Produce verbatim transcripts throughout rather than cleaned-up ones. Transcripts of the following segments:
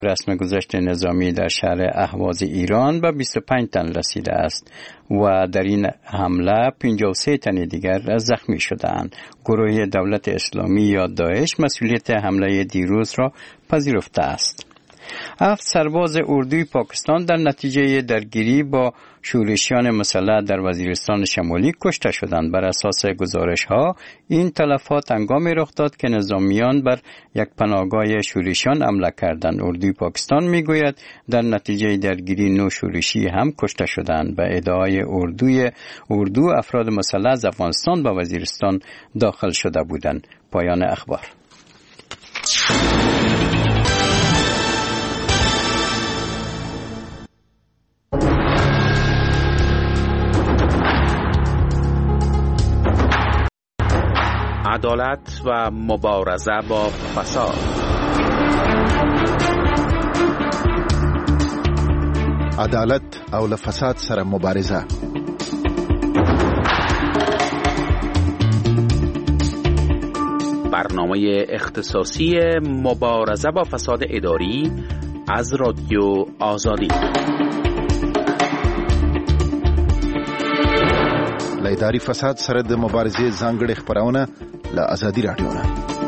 رسم گذشت نظامی در شهر اهواز ایران به بیست و پنج تن رسیده است و در این حمله پنجاه و سه تن دیگر زخمی شدند. گروه دولت اسلامی یا داعش مسئولیت حمله دیروز را پذیرفته است. هفت سرباز اردوی پاکستان در نتیجه درگیری با شورشیان مسلح در وزیرستان شمالی کشته شدند. بر اساس گزارش ها این تلفات هنگامی رخ داد که نظامیان بر یک پناهگاه شورشیان حمله کردند. اردوی پاکستان میگوید در نتیجه درگیری نو شورشی هم کشته شدند. به ادعای اردوی اردو افراد مسلح از افغانستان به وزیرستان داخل شده بودند. پایان اخبار. عدالت و مبارزه با فساد. عدالت او له فساد سره مبارزه. برنامه اختصاصی مبارزه با فساد اداری از رادیو آزادی. له اداري فساد سره د مبارزې ځانګړې خبرونه له آزادي رادیو نه.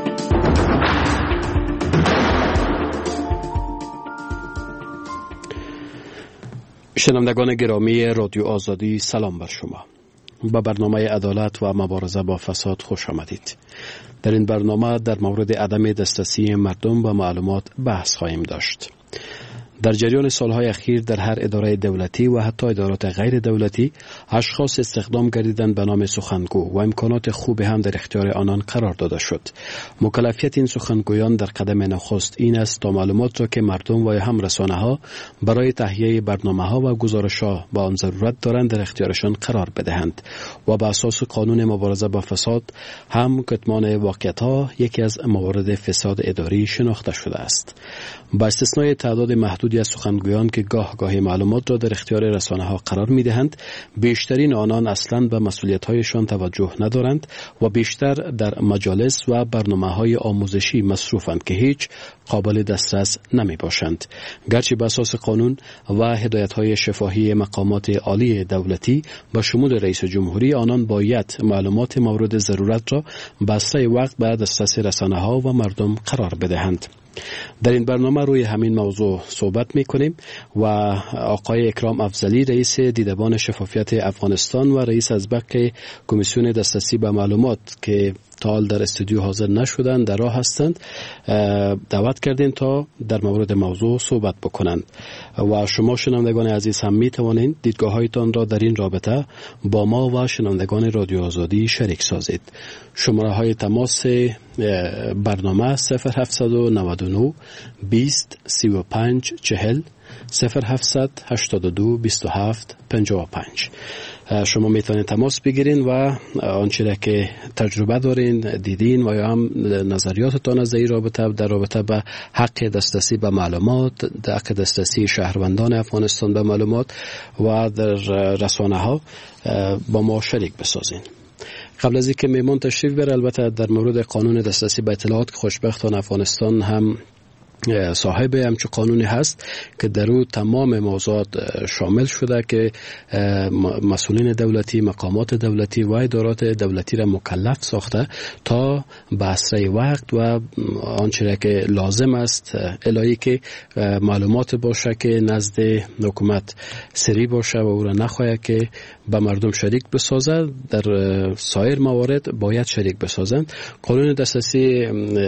شنوندگان گرامی رادیو آزادی، سلام بر شما. با برنامه عدالت و مبارزه با فساد خوش آمدید. در این برنامه در مورد عدم دسترسی مردم به معلومات بحث خواهیم داشت. در جریان سالهای اخیر در هر اداره دولتی و حتی ادارات غیر دولتی اشخاص استخدام گردیدند به نام سخنگو و امکانات خوب هم در اختیار آنان قرار داده شد. مکلفیت این سخنگویان در قدم نخست این است تا معلومات را که مردم و هم رسانه ها برای تهیه برنامه ها و گزارش ها با آن ضرورت دارند در اختیارشان قرار بدهند و به اساس قانون مبارزه با فساد هم کتمان واقعیت ها یکی از موارد فساد اداری شناخته شده است. با استثنای تعداد محدودی از سخنگویان که گاه گاهی معلومات را در اختیار رسانه ها قرار می دهند، بیشترین آنان اصلاً به مسئولیت هایشان توجه ندارند و بیشتر در مجالس و برنامه های آموزشی مصروفند که هیچ قابل دسترس نمی باشند. گرچه به اساس قانون و هدایت های شفاهی مقامات عالی دولتی به شمول رئیس جمهوری آنان باید معلومات مورد ضرورت را بسته وقت به دسترس رسانه ها و مردم قرار بدهند. در این برنامه روی همین موضوع صحبت می کنیم و آقای اکرام افضلی رئیس دیدبان شفافیت افغانستان و رئیس ازبق کمیسیون دسترسی به معلومات که تا حال در استودیو حاضر نشدند در راه هستند دعوت کردیم تا در مورد موضوع صحبت بکنند و شما شنوندگان عزیز هم می توانید دیدگاه هایتان را در این رابطه با ما و شنوندگان رادیو آزادی شریک سازید. شماره های تماس برنامه صفر هفت نه نه بیست سی و پنج چهل صفر هفت هشت دو بیست و هفت پنجاه و پنج. شما میتونید تماس بگیرین و آنچه که تجربه دارین دیدین و یا هم نظریاتتان از این رابطه در رابطه به حق دسترسی به معلومات، حق دسترسی شهروندان افغانستان به معلومات و در رسانه ها با ما شریک بسازین. قبل از اینکه میمون تشریف بره، البته در مورد قانون دسترسی به اطلاعات که خوشبختانه افغانستان هم صاحب همچون قانونی هست که در او تمام موضوعات شامل شده که مسئولین دولتی، مقامات دولتی و ادارات دولتی را مکلف ساخته تا به اسرع وقت و آنچه که لازم است الهی که معلومات باشه که نزد حکومت سری باشه و او را نخواهد که به مردم شریک بسازد. در سایر موارد باید شریک بسازند. قانون دسترسی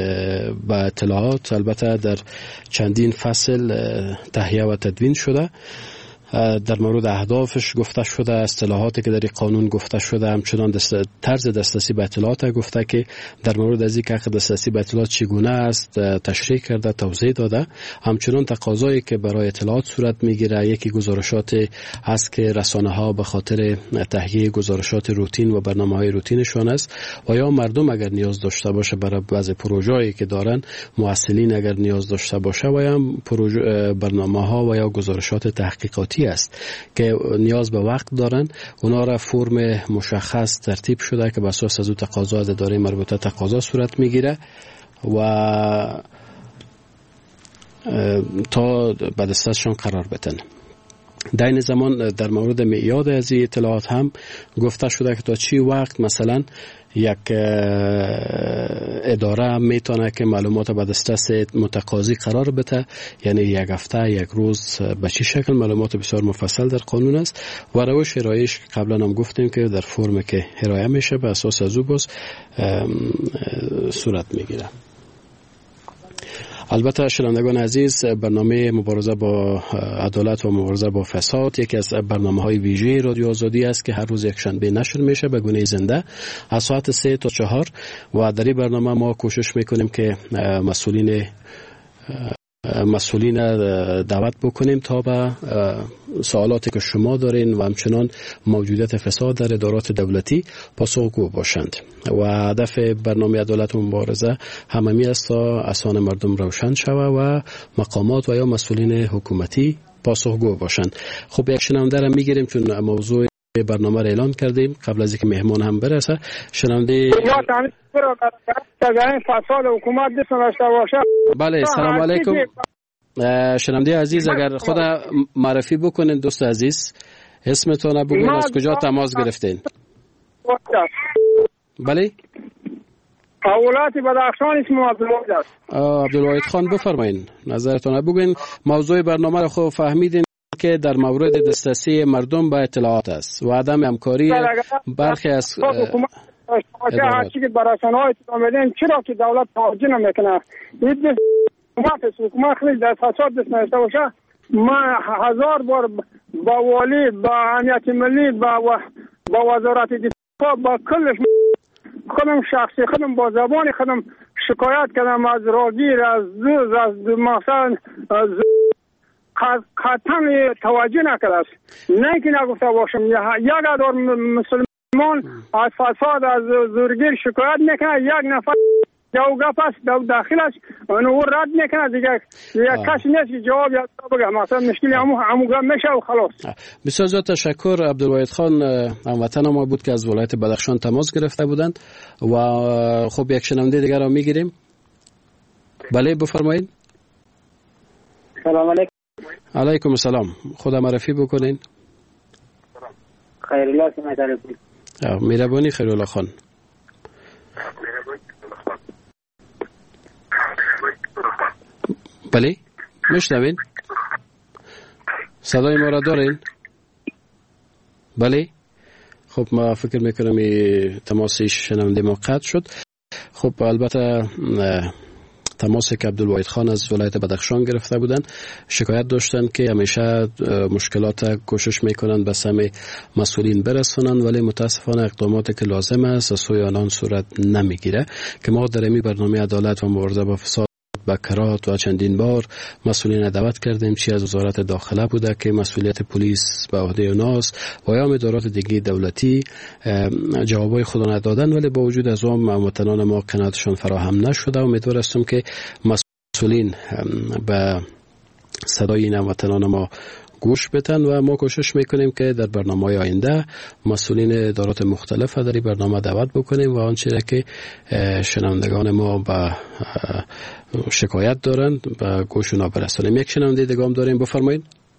به اطلاعات البته در چندین فصل تهیه و تدوین شده. در مورد اهدافش گفته شده، اصطلاحاتی که در این قانون گفته شده، همچنان دست... طرز دسترسی به اطلاعات گفته که در مورد از اینکه حق دسترسی به اطلاعات چگونه است تشریح کرده، توضیح داده. همچنان تقاضایی که برای اطلاعات صورت میگیره، یکی گزارشات است که رسانه ها به خاطر تهیه گزارشات روتین و برنامه‌های روتینشان است و یا مردم اگر نیاز داشته باشه برای بعضی پروژه‌ای که دارن، محصلین اگر نیاز داشته باشه و یا پروژه برنامه‌ها و یا گزارشات تحقیقاتی است که نیاز به وقت دارن، اونا را فرم مشخص ترتیب شده که بر اساس از او تقاضا از اداره مربوطه تقاضا صورت میگیره و تا به دستشان قرار بدن. در این زمان در مورد میعاد از این اطلاعات هم گفته شده که تا چی وقت مثلا یک اداره میتونه که معلومات به دسترس متقاضی قرار بده، یعنی یک هفته یک روز به چه شکل. معلومات بسیار مفصل در قانون است و روش ارائهش قبلا هم گفتیم که در فرم که ارائه میشه به اساس از او باز صورت میگیره. البته شنوندگان عزیز، برنامه مبارزه با عدالت و مبارزه با فساد یکی از برنامه‌های ویژه رادیو آزادی است که هر روز یک شنبه نشر میشه به گونه زنده از ساعت سه تا چهار و در این برنامه ما کوشش میکنیم که مسئولین مسئولین دعوت بکنیم تا به سوالاتی که شما دارین و همچنان موجودیت فساد در ادارات دولتی پاسخگو باشند و هدف برنامه عدالت و مبارزه هممی است تا اذهان مردم روشن شود و مقامات و یا مسئولین حکومتی پاسخگو باشند. خب یک شنونده را میگیریم چون موضوع برنامه را اعلان کردیم قبل از اینکه مهمان هم برسه. شنونده فساد حکومت داشته باشه. بله، سلام علیکم. شنونده عزیز، اگر خود معرفی بکنین دوست عزیز، اسمتون بگوین، از کجا تماس گرفتین؟ بله، اولاد بدخشان، اسم عبدالواحد است. عبدالواحد خان، بفرمایین نظرتون بگوین. موضوع برنامه را خوب فهمیدین که در مورد دسترسی مردم به اطلاعات است و عدم همکاری برخی از هر چی که برسانه‌های اطلاع میدن، چرا که دولت توجه نمیکنه؟ این حکومت است، حکومت خیلی در فساد دست نشته باشه. من هزار بار با والی، با امنیت ملی، با با وزارت دفاع، با کلش خودم شخصی خودم با زبان خودم شکایت کردم از راگیر، از دوز، از مثلا از قطعا توجه نکرده است. نه که نگفته باشم یک ادار مسلمان از فساد از زورگیر شکایت میکنه، یک نفر جو گپ است داخل است اونو رد میکنه، دیگه یک کسی نیست که جواب یا بگه مثلا مشکلی همو همو گپ میشه و خلاص. بسیار زیاد تشکر. عبدالواحد خان هموطن ما بود که از ولایت بدخشان تماس گرفته بودند و خب یک شنونده دیگر را میگیریم. بله بفرمایید. سلام علیکم. علیکم السلام. خدا معرفی بکنین. خیرالله سمت علیکم. میربانی خیرالله خان. بله میشنوین؟ صدای ما را دارین؟ بله. خب ما فکر میکنم تماسی شنونده ما قطع شد. خب البته تماسی که عبدالواحد خان از ولایت بدخشان گرفته بودن، شکایت داشتن که همیشه مشکلات کوشش میکنن به سمع مسئولین برسونن ولی متاسفانه اقداماتی که لازم است از سوی آنان صورت نمیگیره که ما در این برنامه عدالت و مبارزه با فساد با کرات و چندین بار مسئولین دعوت کردیم، چی از وزارت داخله بوده که مسئولیت پلیس به عهده اوناست و یا ادارات دیگه دولتی جوابای خود ندادن، ولی با وجود از اون هموطنان ما قناعتشون فراهم نشده. امیدوار هستم که مسئولین به صدای این هموطنان ما گوش بدن و ما کوشش میکنیم که در برنامه‌های آینده مسئولین ادارات مختلف در این برنامه دعوت بکنیم و آنچه که شنوندگان ما به شکایت دارند به گوش اونا برسانیم. یک شنونده دیگه هم داریم، بفرمایید.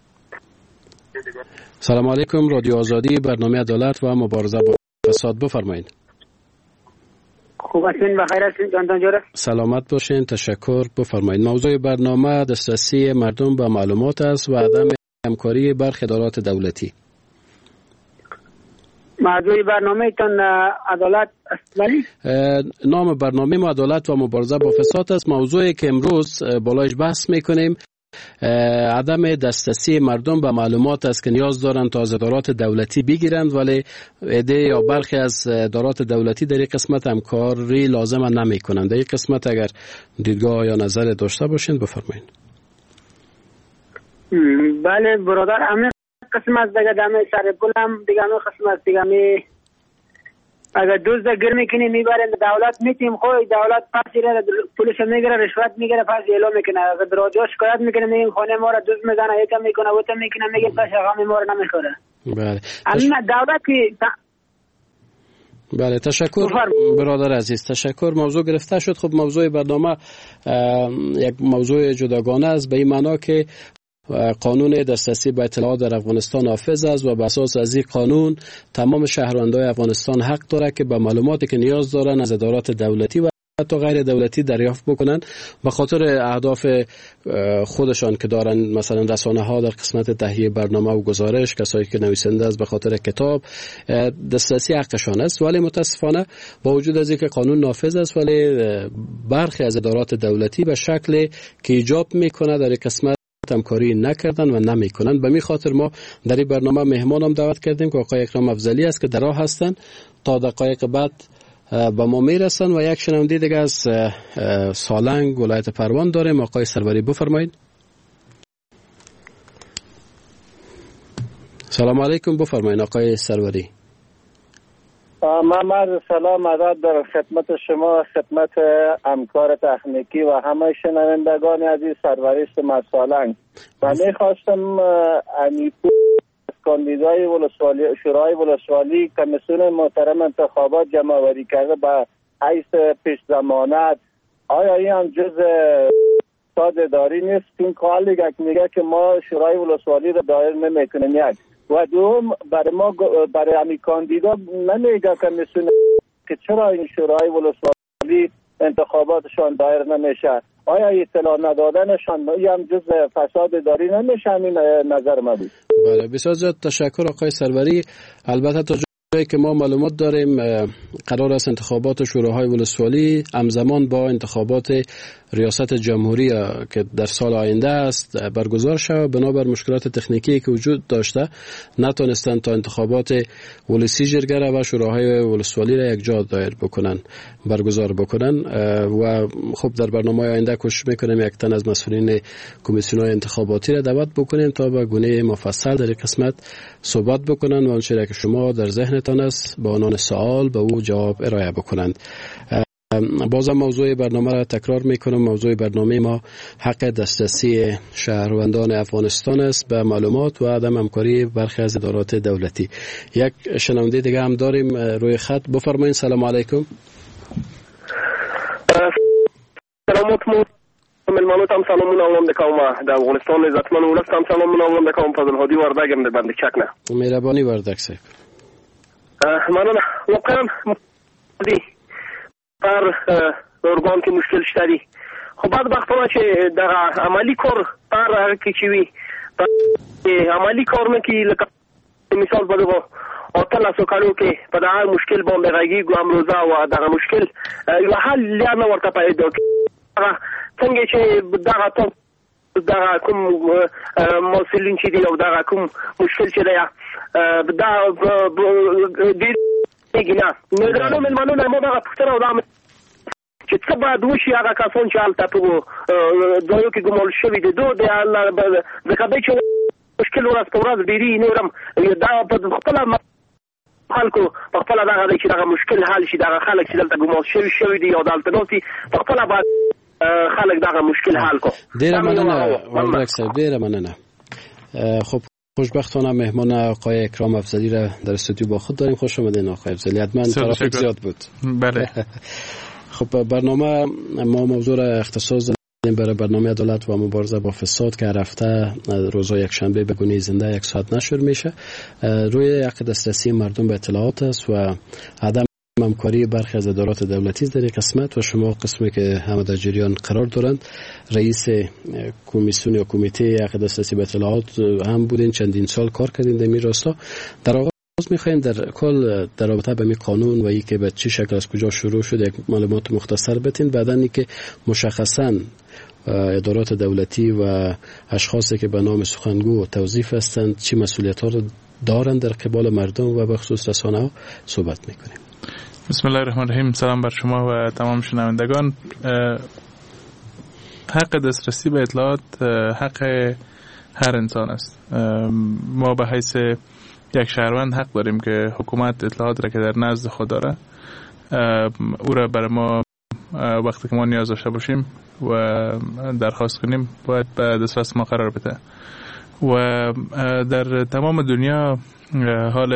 سلام علیکم. رادیو آزادی، برنامه عدالت و مبارزه با فساد، بفرمایید. خوب هستین؟ بخیر هستین جان جوره؟ سلامت باشین، تشکر. بفرمایید. موضوع برنامه دسترسی مردم به معلومات است و عدم همکاری برخی ادارات دولتی. موضوع برنامه تان عدالت است ولی نام برنامه ما عدالت و مبارزه با فساد است. موضوعی که امروز بالایش بحث میکنیم عدم دسترسی مردم به معلومات است که نیاز دارند تا از ادارات دولتی بگیرند ولی عده یا برخی از ادارات دولتی در این قسمت همکاری لازم نمی کنند. در این قسمت اگر دیدگاه یا نظر داشته باشین بفرمایید. بله برادر، همه قسم از دیگه دمه سر پولم دیگه همه قسم از دیگه می اگر دوزده گر میکنی میبرن دولت میتیم خوی دولت پس ایره پولش میگیره رشوت میگیره پس اعلام میکنه. اگر درجه شکایت میکنه میگیم خانه ما را دوز میزنه یکم میکنه وقت میکنه میگیم پس غم ما را نمیخوره. بله. اما دولت که بله تشکر برادر عزیز، تشکر. موضوع گرفته شد. خب موضوع برنامه یک موضوع جداگانه است، به این معنا که قانون دسترسی به اطلاعات در افغانستان نافذ است و بر اساس از این قانون تمام شهروندان افغانستان حق داره که به معلوماتی که نیاز دارن از ادارات دولتی و حتی غیر دولتی دریافت بکنن به خاطر اهداف خودشان که دارن، مثلا رسانه ها در قسمت تهیه برنامه و گزارش، کسایی که نویسنده است به خاطر کتاب، دسترسی حقشان است. ولی متاسفانه با وجود از اینکه قانون نافذ است، ولی برخی از ادارات دولتی به شکل که ایجاب میکنه در قسمت همکاری نکردن و نمیکنن. به می خاطر ما در این برنامه مهمانم دعوت کردیم که آقای اکرام افضلی است که در راه هستن، تا دقایق بعد با ما میرسن. و یک شنونده دیگه از سالنگ ولایت پروان داریم. آقای سروری بفرمایید. سلام علیکم، بفرمایید آقای سروری. محمد سلام ادب در خدمت شما، خدمت همکار تکنیکی و همه شنوندگان عزیز. سروریست مسالنگ و میخواستم امیپو کاندیدای ولسوالی شورای ولسوالی کمیسیون محترم انتخابات جمع آوری کرده به حیث پیش ضمانت، آیا این هم جز ساده داری نیست؟ این کالی که میگه که ما شورای ولسوالی را دایر نمیکنیم. یک و دوم برای ما برای همین کاندیدا نمیگه کمیسیون که چرا این شورای ولسوالی انتخاباتشان دایر نمیشه؟ آیا اطلاع ندادنشان این هم جز فساد داری نمیشه؟ همین نظر ما بود. بله بسیار زیاد تشکر آقای سروری. البته تا جایی که ما معلومات داریم قرار است انتخابات شوراهای ولسوالی همزمان با انتخابات ریاست جمهوری که در سال آینده است برگزار شود. بنابر مشکلات تکنیکی که وجود داشته نتونستند تا انتخابات ولسی جرگه و شوراهای ولسوالی را یک جا دایر بکنن برگزار بکنن. و خب در برنامه آینده کوشش میکنیم یک تن از مسئولین کمیسیون‌های انتخاباتی را دعوت بکنیم تا به گونه مفصل در قسمت صحبت بکنن و آنچه که شما در ذهنتان است با عنوان سوال به او جواب ارائه بکنند. بازم موضوع برنامه را تکرار میکنم. موضوع برنامه ما حق دسترسی شهروندان افغانستان است به معلومات و عدم همکاری برخی از ادارات دولتی. یک شنونده دیگه هم داریم روی خط. بفرمایید. سلام علیکم. سلامتون ملمانوتم سلامون آمون دکام در افغانستان عزتمن ولستم سلامون آمون دکام فضل هادی وردگم در بند چکنه. مهربانی وردگ صاحب. منو واقعا دی پر ارگان که مشکل شدی. خب بعد وقتا که در عملی کار پر که چیوی عملی کار نکی لکه مثال بده با آتل سوکالو که په دغه مشکل باندې غږیږو امروزه او دغه مشکل یو حل یا نه ورته پیدا کړه. څنګه چې دغه ته دغه کوم مسلین چې دی او دغه کوم مشکل چې دی دا ډېر نه نو درنو ملمنو نه مو دغه پښتنه او دغه چې څه باید وشي هغه کسان چې هلته په ځایو کې ګمول شوي دي دو د کبۍ چې مشکل ورځ په ورځ ډېري نورم دا په خپله خلکو په خپله دغه دی چې دغه مشکل حل شي. دغه خلک چې دلته ګمول شوي شوي دي او دلته ناستي په خپله باید خلک دغه مشکل حل کړو. ډېره مننه وردګ صاحب، ډېره مننه. خب خوشبختانه مهمان آقای اکرام افضلی را در استودیو با خود داریم. خوش آمدین آقای افضلی. حتما ترافیک زیاد بود. بله. خب برنامه ما موضوع را اختصاص دادیم برای برنامه عدالت و مبارزه با فساد که هر هفته روزهای یک شنبه به گونه زنده یک ساعت نشر میشه. روی حق دسترسی مردم به اطلاعات است و عدم همکاری برخی از ادارات دولتی در یک قسمت و شما قسمی که همه در جریان قرار دارند رئیس کمیسیون یا کمیته حق دسترسی به اطلاعات هم بودین، چندین سال کار کردین در این راستا. در آغاز میخوایم در کل در رابطه به می قانون و ای که به چه شکل از کجا شروع شده یک معلومات مختصر بتین، بعدن ای که مشخصاً ادارات دولتی و اشخاصی که به نام سخنگو و توظیف هستند چه مسئولیت ها دارند در قبال مردم و به خصوص رسانه ها صحبت میکنیم. بسم الله الرحمن الرحیم. سلام بر شما و تمام شنوندگان. حق دسترسی به اطلاعات حق هر انسان است. ما به حیث یک شهروند حق داریم که حکومت اطلاعات را که در نزد خود داره او را برای ما وقتی که ما نیاز داشته باشیم و درخواست کنیم باید به دسترس ما قرار بده. و در تمام دنیا حال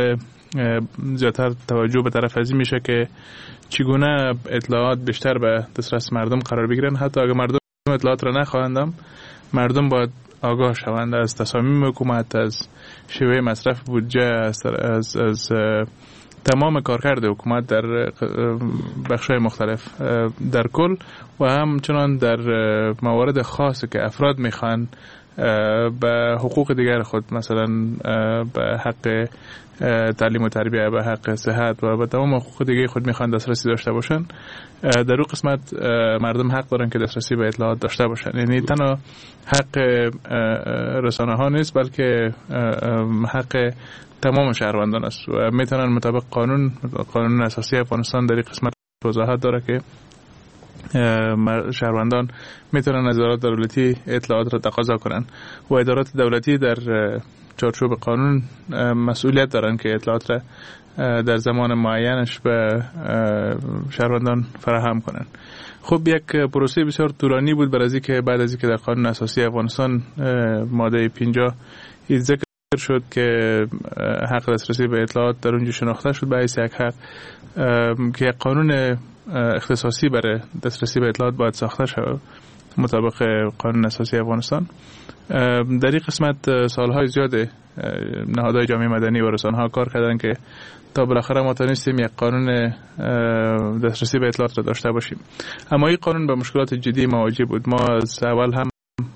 زیادتر توجه به طرف ازی میشه که چگونه اطلاعات بیشتر به دسترس مردم قرار بگیرن. حتی اگر مردم اطلاعات را نخواهندم، مردم باید آگاه شوند از تصامیم حکومت، از شیوه مصرف بودجه، از, از, از تمام کارکرد حکومت در بخش‌های مختلف در کل و همچنان در موارد خاصی که افراد میخوان به حقوق دیگر خود، مثلا به حق تعلیم و تربیه، به حق صحت و به تمام حقوق دیگه خود میخوان دسترسی داشته باشن، در اون قسمت مردم حق دارن که دسترسی به اطلاعات داشته باشن. یعنی تنها حق رسانه ها نیست، بلکه حق تمام شهروندان است و میتونن مطابق قانون قانون اساسی افغانستان در این قسمت وضاحت داره که شهروندان میتونن از ادارات دولتی اطلاعات را تقاضا کنن و ادارات دولتی در چارچوب قانون مسئولیت دارن که اطلاعات را در زمان معینش به شهروندان فراهم کنن. خب یک پروسه بسیار طولانی بود برای از که بعد از اینکه در قانون اساسی افغانستان ماده پنجاه ذکر شد که حق دسترسی به اطلاعات در اونجا شناخته شد به حیث یک حق که یک قانون اختصاصی برای دسترسی به اطلاعات باید ساخته شود مطابق قانون اساسی افغانستان. در این قسمت سالهای زیاد نهادهای جامعه مدنی و رسانه‌ها کار کردن که تا بالاخره ما تونستیم یک قانون دسترسی به اطلاعات را داشته باشیم. اما این قانون با مشکلات جدی مواجه بود. ما از اول هم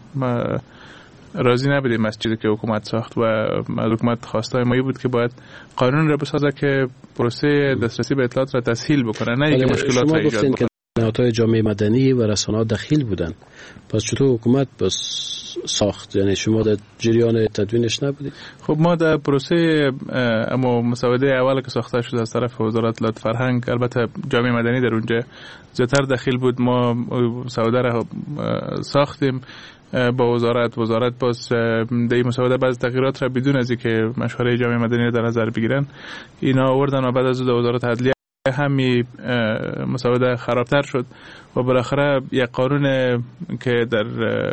راضی نبودیم از چیزی که حکومت ساخت و از حکومت خواستای ما بود که باید قانون را بسازه که پروسه دسترسی به اطلاعات را تسهیل بکنه، نه اینکه مشکلات را ایجاد بکنه. نهادهای جامعه مدنی و رسانه‌ها دخیل بودن، پس چطور حکومت بس ساخت؟ یعنی شما در جریان تدوینش نبودید؟ خب ما در پروسه اما مسوده اول که ساخته شد از طرف وزارت اطلاعات فرهنگ، البته جامعه مدنی در اونجا زیادتر دخیل بود، ما مسوده را ساختیم با وزارت وزارت باز در این مسوده بعض تغییرات را بدون از اینکه مشوره جامعه مدنی را در نظر بگیرن اینا آوردن و بعد از وزارت عدلیه همی مسوده خرابتر شد و بالاخره یک قانون که در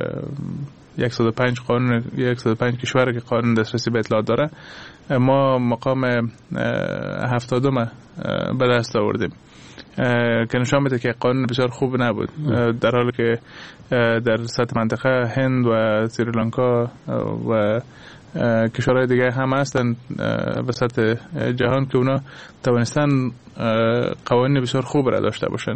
صد و پنج قانون صد و پنج کشور که قانون دسترسی به اطلاعات داره ما مقام هفتادم به دست آوردیم که نشان میده که قانون بسیار خوب نبود، در حالی که در سطح منطقه هند و سریلانکا و کشورهای دیگه هم هستن به سطح جهان که اونا توانستن قوانین بسیار خوب را داشته باشن.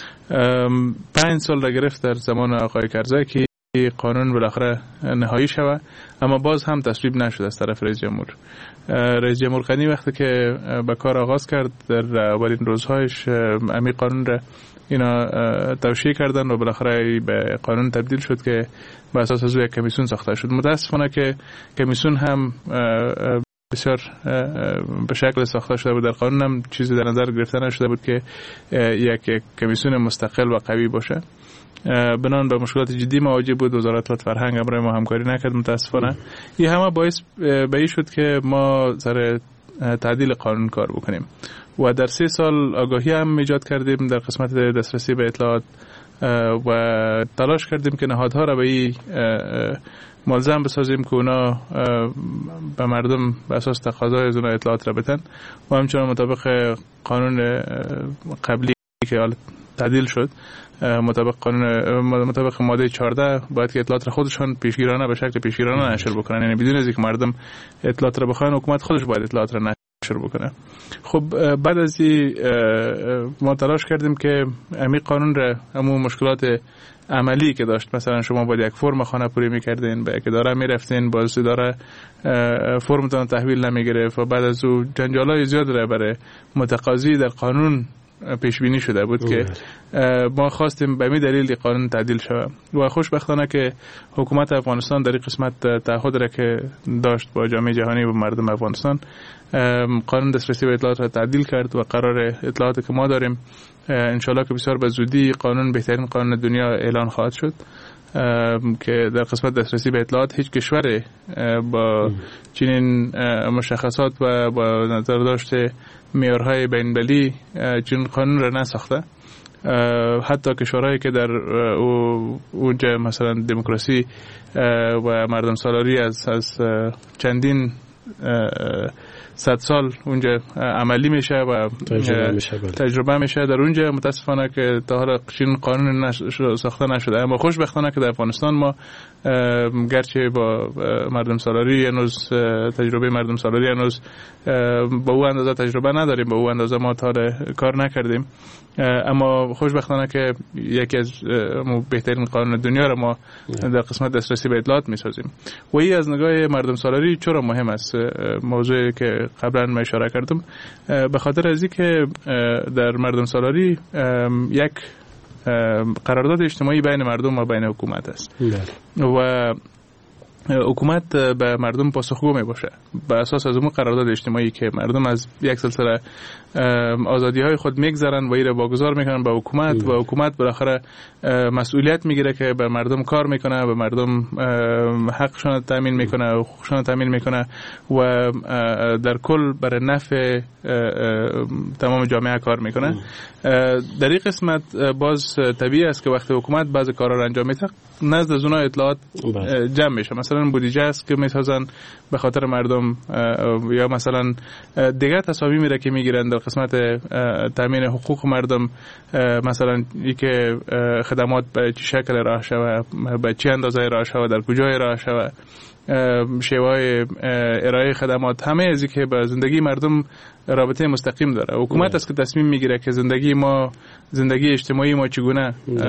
پنج سال را گرفت در زمان آقای کرزی که قانون بالاخره نهایی شود، اما باز هم تصویب نشد از طرف رئیس جمهور. رئیس جمهور غنی وقتی که به کار آغاز کرد در اولین روزهایش امی قانون را اینا توشیح کردن و بالاخره به قانون تبدیل شد که به اساس از یک کمیسیون ساخته شد. متاسفانه که کمیسیون هم بسیار به شکل ساخته شده بود، در قانون هم چیزی در نظر گرفته نشده بود که یک کمیسیون مستقل و قوی باشه. بنان به مشکلات جدی مواجه بود. وزارت اطلاعات فرهنگ امر ما همکاری نکرد متاسفانه. این همه باعث به این شد که ما سر تعدیل قانون کار بکنیم و در سه سال آگاهی هم ایجاد کردیم در قسمت دسترسی به اطلاعات و تلاش کردیم که نهادها را به این ملزم بسازیم که اونا به مردم به اساس تقاضای از اونا اطلاعات را بدن و همچنان مطابق قانون قبلی که تعدیل شد مطابق قانون مطابق ماده چهارده باید که اطلاعات را خودشان پیشگیرانه به شکل پیشگیرانه نشر بکنن، یعنی بدون از اینکه مردم اطلاعات را بخواین حکومت خودش باید اطلاعات را نشر بکنه. خب بعد از این ما تلاش کردیم که امی قانون را همون مشکلات عملی که داشت، مثلا شما باید یک فرم خانه پوری میکردین، به یک اداره میرفتین، باز اداره فرمتان تحویل نمیگرفت و بعد از او جنجالای زیاد را برای متقاضی در قانون پیش بینی شده بود که ما خواستیم به می دلیل قانون تعدیل شود و خوشبختانه که حکومت افغانستان در این قسمت تعهد را که داشت با جامعه جهانی و مردم افغانستان قانون دسترسی به اطلاعات را تعدیل کرد و قرار اطلاعاتی که ما داریم انشالله که بسیار به زودی قانون بهترین قانون دنیا اعلان خواهد شد که در قسمت دسترسی به اطلاعات هیچ کشور با چنین مشخصات و با نظر داشته معیارهای بین‌المللی چنین قانون را نساخته. حتی کشورهایی که در اونجا مثلا دموکراسی و مردم سالاری از از چندین صد سال اونجا عملی میشه و تجربه میشه, تجربه میشه در اونجا. متاسفانه که تا حالا چین قانون نش... ساخته نشده، اما خوشبختانه که در افغانستان ما گرچه با مردم سالاری هنوز تجربه مردم سالاری هنوز با او اندازه تجربه نداریم، با او اندازه ما تا کار نکردیم، اما خوشبختانه که یکی از بهترین قانون دنیا را ما در قسمت دسترسی به اطلاعات میسازیم. و این از نگاه مردم سالاری چرا مهم است، موضوعی که قبلا ما اشاره کردم، به خاطر از اینکه در مردم سالاری یک قرارداد اجتماعی بین مردم و بین حکومت است و حکومت به مردم پاسخگو می باشه بر اساس از اون قرارداد اجتماعی که مردم از یک سلسله آزادی های خود میگذرن و این را واگذار میکنن به حکومت و حکومت بالاخره مسئولیت میگیره که به مردم کار میکنه، به مردم حقشون تامین میکنه، حقوقشون تامین میکنه و در کل برای نفع تمام جامعه کار میکنه. در این قسمت باز طبیعی است که وقتی حکومت بعضی کارا را انجام میده نزد از اونها اطلاعات جمع میشه. مثلا بودجه است که میسازن به خاطر مردم، یا مثلا دیگه تصامیم میره که میگیرن در قسمت تامین حقوق مردم، مثلا اینکه خدمات به چه شکل راه شوه، به چه اندازه راه شوه، در کجای راه شوه، شیوه ارائه خدمات، همه ازی که به زندگی مردم رابطه مستقیم داره. حکومت است که تصمیم میگیره که زندگی ما، زندگی اجتماعی ما چگونه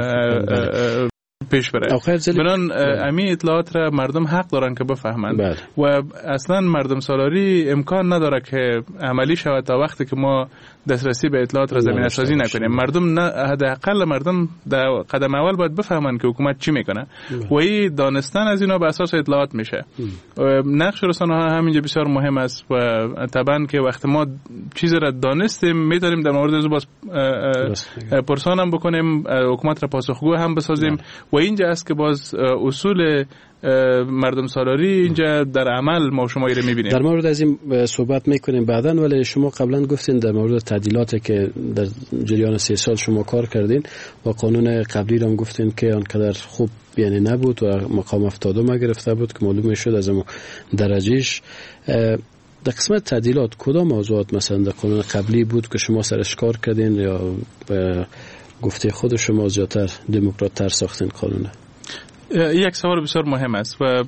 پیش بره. بنان امی اطلاعات را مردم حق دارن که بفهمند بله. و اصلا مردم سالاری امکان نداره که عملی شود تا وقتی که ما دسترسی به اطلاعات را زمینه سازی نکنیم. مردم حداقل مردم در قدم اول باید بفهمند که حکومت چی میکنه و این دانستن از اینا به اساس اطلاعات میشه. نقش رسانه ها همینجا بسیار مهم است و طبعا که وقتی ما چیزی را دانستیم میتونیم در مورد از باز پرسان هم بکنیم، حکومت را پاسخگو هم بسازیم و اینجا است که باز اصول مردم سالاری اینجا در عمل ما شما رو میبینیم. در مورد از این صحبت میکنیم بعداً، ولی شما قبلا گفتین در مورد تعدیلاتی که در جریان سه سال شما کار کردین و قانون قبلی رو هم گفتین که آنقدر خوب یعنی نبود و مقام هفتادم گرفته بود که معلوم شد از اون درجهش. در قسمت تعدیلات کدام موضوعات مثلا در قانون قبلی بود که شما سرش کار کردین یا به گفته خود شما زیادتر دموکرات تر ساختین قانونه؟ یک سوال بسیار مهم است و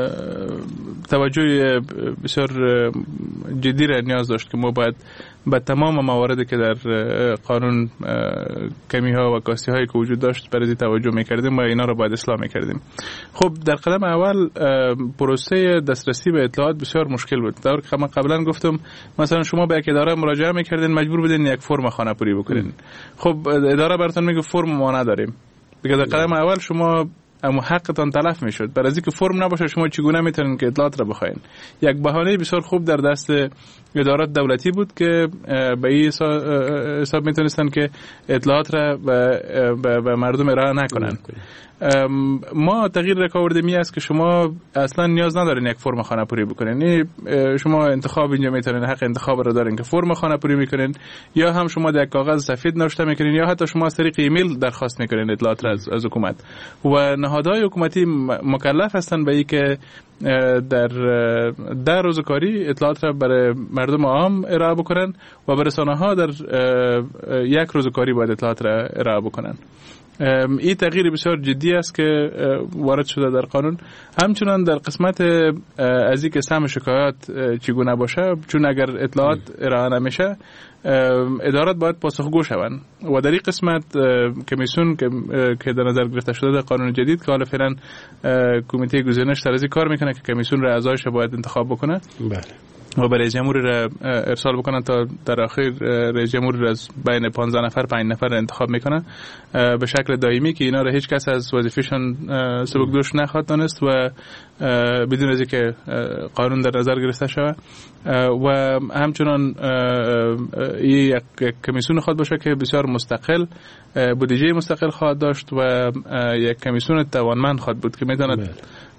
توجه بسیار جدی را نیاز داشت که ما باید به تمام مواردی که در قانون کمی ها و کاستی هایی که وجود داشت برای توجه میکردیم و اینا را باید اصلاح میکردیم. خب در قدم اول پروسه دسترسی به اطلاعات بسیار مشکل بود. در که من قبلا گفتم مثلا شما به یک اداره مراجعه میکردین مجبور بودین یک فرم خانه‌پوری بکنین. خب اداره براتون میگه فرم ما نداریم. دیگه در قدم اول شما اما حقتان تلف میشد. برای اینکه فرم نباشه شما چگونه میتونین که اطلاعات را بخواین؟ یک بهانه بسیار خوب در دست ادارات دولتی بود که به این حساب میتونستن که اطلاعات را به, به مردم ارائه نکنن. ما تغییر را آوردیم می است که شما اصلا نیاز ندارین یک فرم خانه‌پوری بکنین. شما انتخاب اینجا میتونین، حق انتخاب را دارین که فرم خانه‌پوری میکنین یا هم شما در کاغذ سفید نوشته میکنین یا حتی شما از طریق ایمیل درخواست میکنین اطلاعات را از, از حکومت. و نهادهای حکومتی مکلف هستن به این که در در روز کاری اطلاعات را برای مردم عام ارائه بکنن و برای رسانه‌ها در یک روز کاری باید اطلاعات را ارائه بکنن. این تغییر بسیار جدی است که وارد شده در قانون. همچنان در قسمت از اینکه سهم شکایات چگونه باشه، چون اگر اطلاعات ارائه نمیشه ادارات باید پاسخگو شوند و در این قسمت کمیسیون که در نظر گرفته شده در قانون جدید که حالا فعلا کمیته گزینش در از کار میکنه که کمیسیون را اعضایش باید انتخاب بکنه. بله. و برای رئیس جمهور را ارسال بکنن تا در آخر رئیس جمهور را از بین پانزده نفر پنج نفر انتخاب میکنن به شکل دائمی که اینا را هیچ کس از وظیفه‌شان سبکدوش نخواهد دانست و بدون از اینکه قانون در نظر گرفته شود. و همچنان این یک کمیسیون خواهد باشه که بسیار مستقل، بودجه مستقل خواهد داشت و یک کمیسیون توانمند خواهد بود که میتواند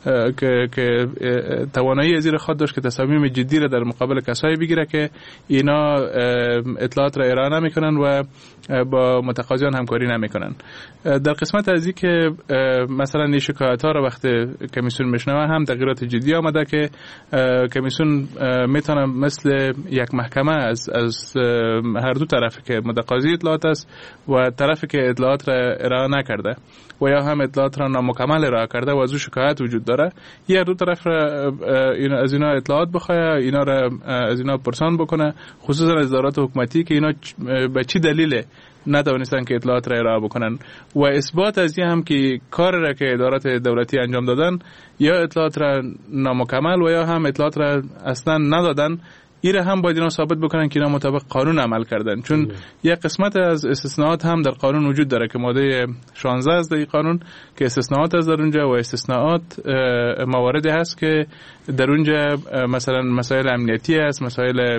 که که توانایی زیر خود داشت که تصامیم جدی را در مقابل کسایی بگیره که اینا اطلاعات را ارائه نمیکنن و با متقاضیان همکاری نمیکنن. در قسمت از این که مثلا این شکایت ها را وقتی کمیسیون میشنوه هم تغییرات جدی آمده که کمیسیون میتونه مثل یک محکمه از از هر دو طرف که متقاضی اطلاعات است و طرفی که اطلاعات را ارائه نکرده و یا هم اطلاعات را نامکمل ارائه کرده و از او شکایت وجود داره، یه دو طرف را از اینا اطلاعات بخواه، اینا را از اینا پرسان بکنه، خصوصا از ادارات حکومتی که اینا به چی دلیل نتوانستن که اطلاعات را ارائه بکنن و اثبات از این هم که کار را که ادارات دولتی انجام دادن یا اطلاعات را نامکمل و یا هم اطلاعات را اصلا ندادن، ایره هم باید اینا ثابت بکنن که اینا مطابق قانون عمل کردن. چون یک قسمت از استثناءات هم در قانون وجود داره که ماده شانزده از این قانون که استثناءات از در اونجا و استثناءات مواردی هست که در اونجا مثلا مسائل امنیتی است، مسائل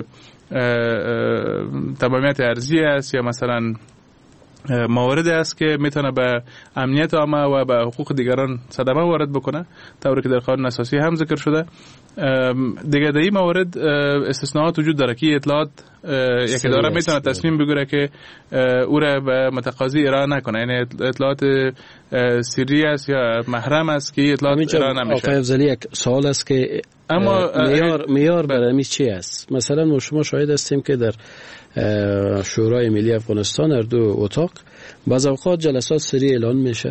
تمامیت ارضی است یا مثلا مواردی است که میتونه به امنیت عامه و به حقوق دیگران صدمه وارد بکنه، طوری که در قانون اساسی هم ذکر شده. دیگه در این موارد استثناءات وجود داره که اطلاعات یک اداره میتونه تصمیم بگیره که او را به متقاضی ارائه نکنه، یعنی اطلاعات سری است یا محرم است که اطلاعات ارائه نمیشه. آقای افضلی، یک سوال است که اما میار میار برای می چی است؟ مثلا ما شما شاهد هستیم که در شورای ملی افغانستان در دو اتاق بعض اوقات جلسات سری اعلان میشه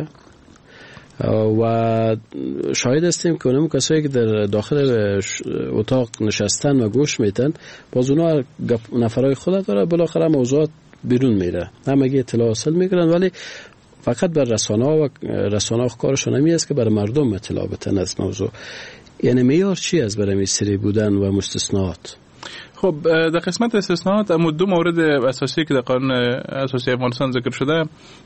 و شاهد هستیم که اونم کسایی که در داخل اتاق نشستن و گوش میتن باز اونا نفرای خود داره، بالاخره موضوعات بیرون میره، همگی اطلاع حاصل میگیرن، ولی فقط بر رسانه ها و رسانه ها کارشون همی است که برای مردم اطلاع بتن از موضوع. یعنی معیار چی است برای سری بودن و مستثنات؟ خب در قسمت استثناءات اما دو مورد اساسی که در قانون اساسی افغانستان ذکر شده،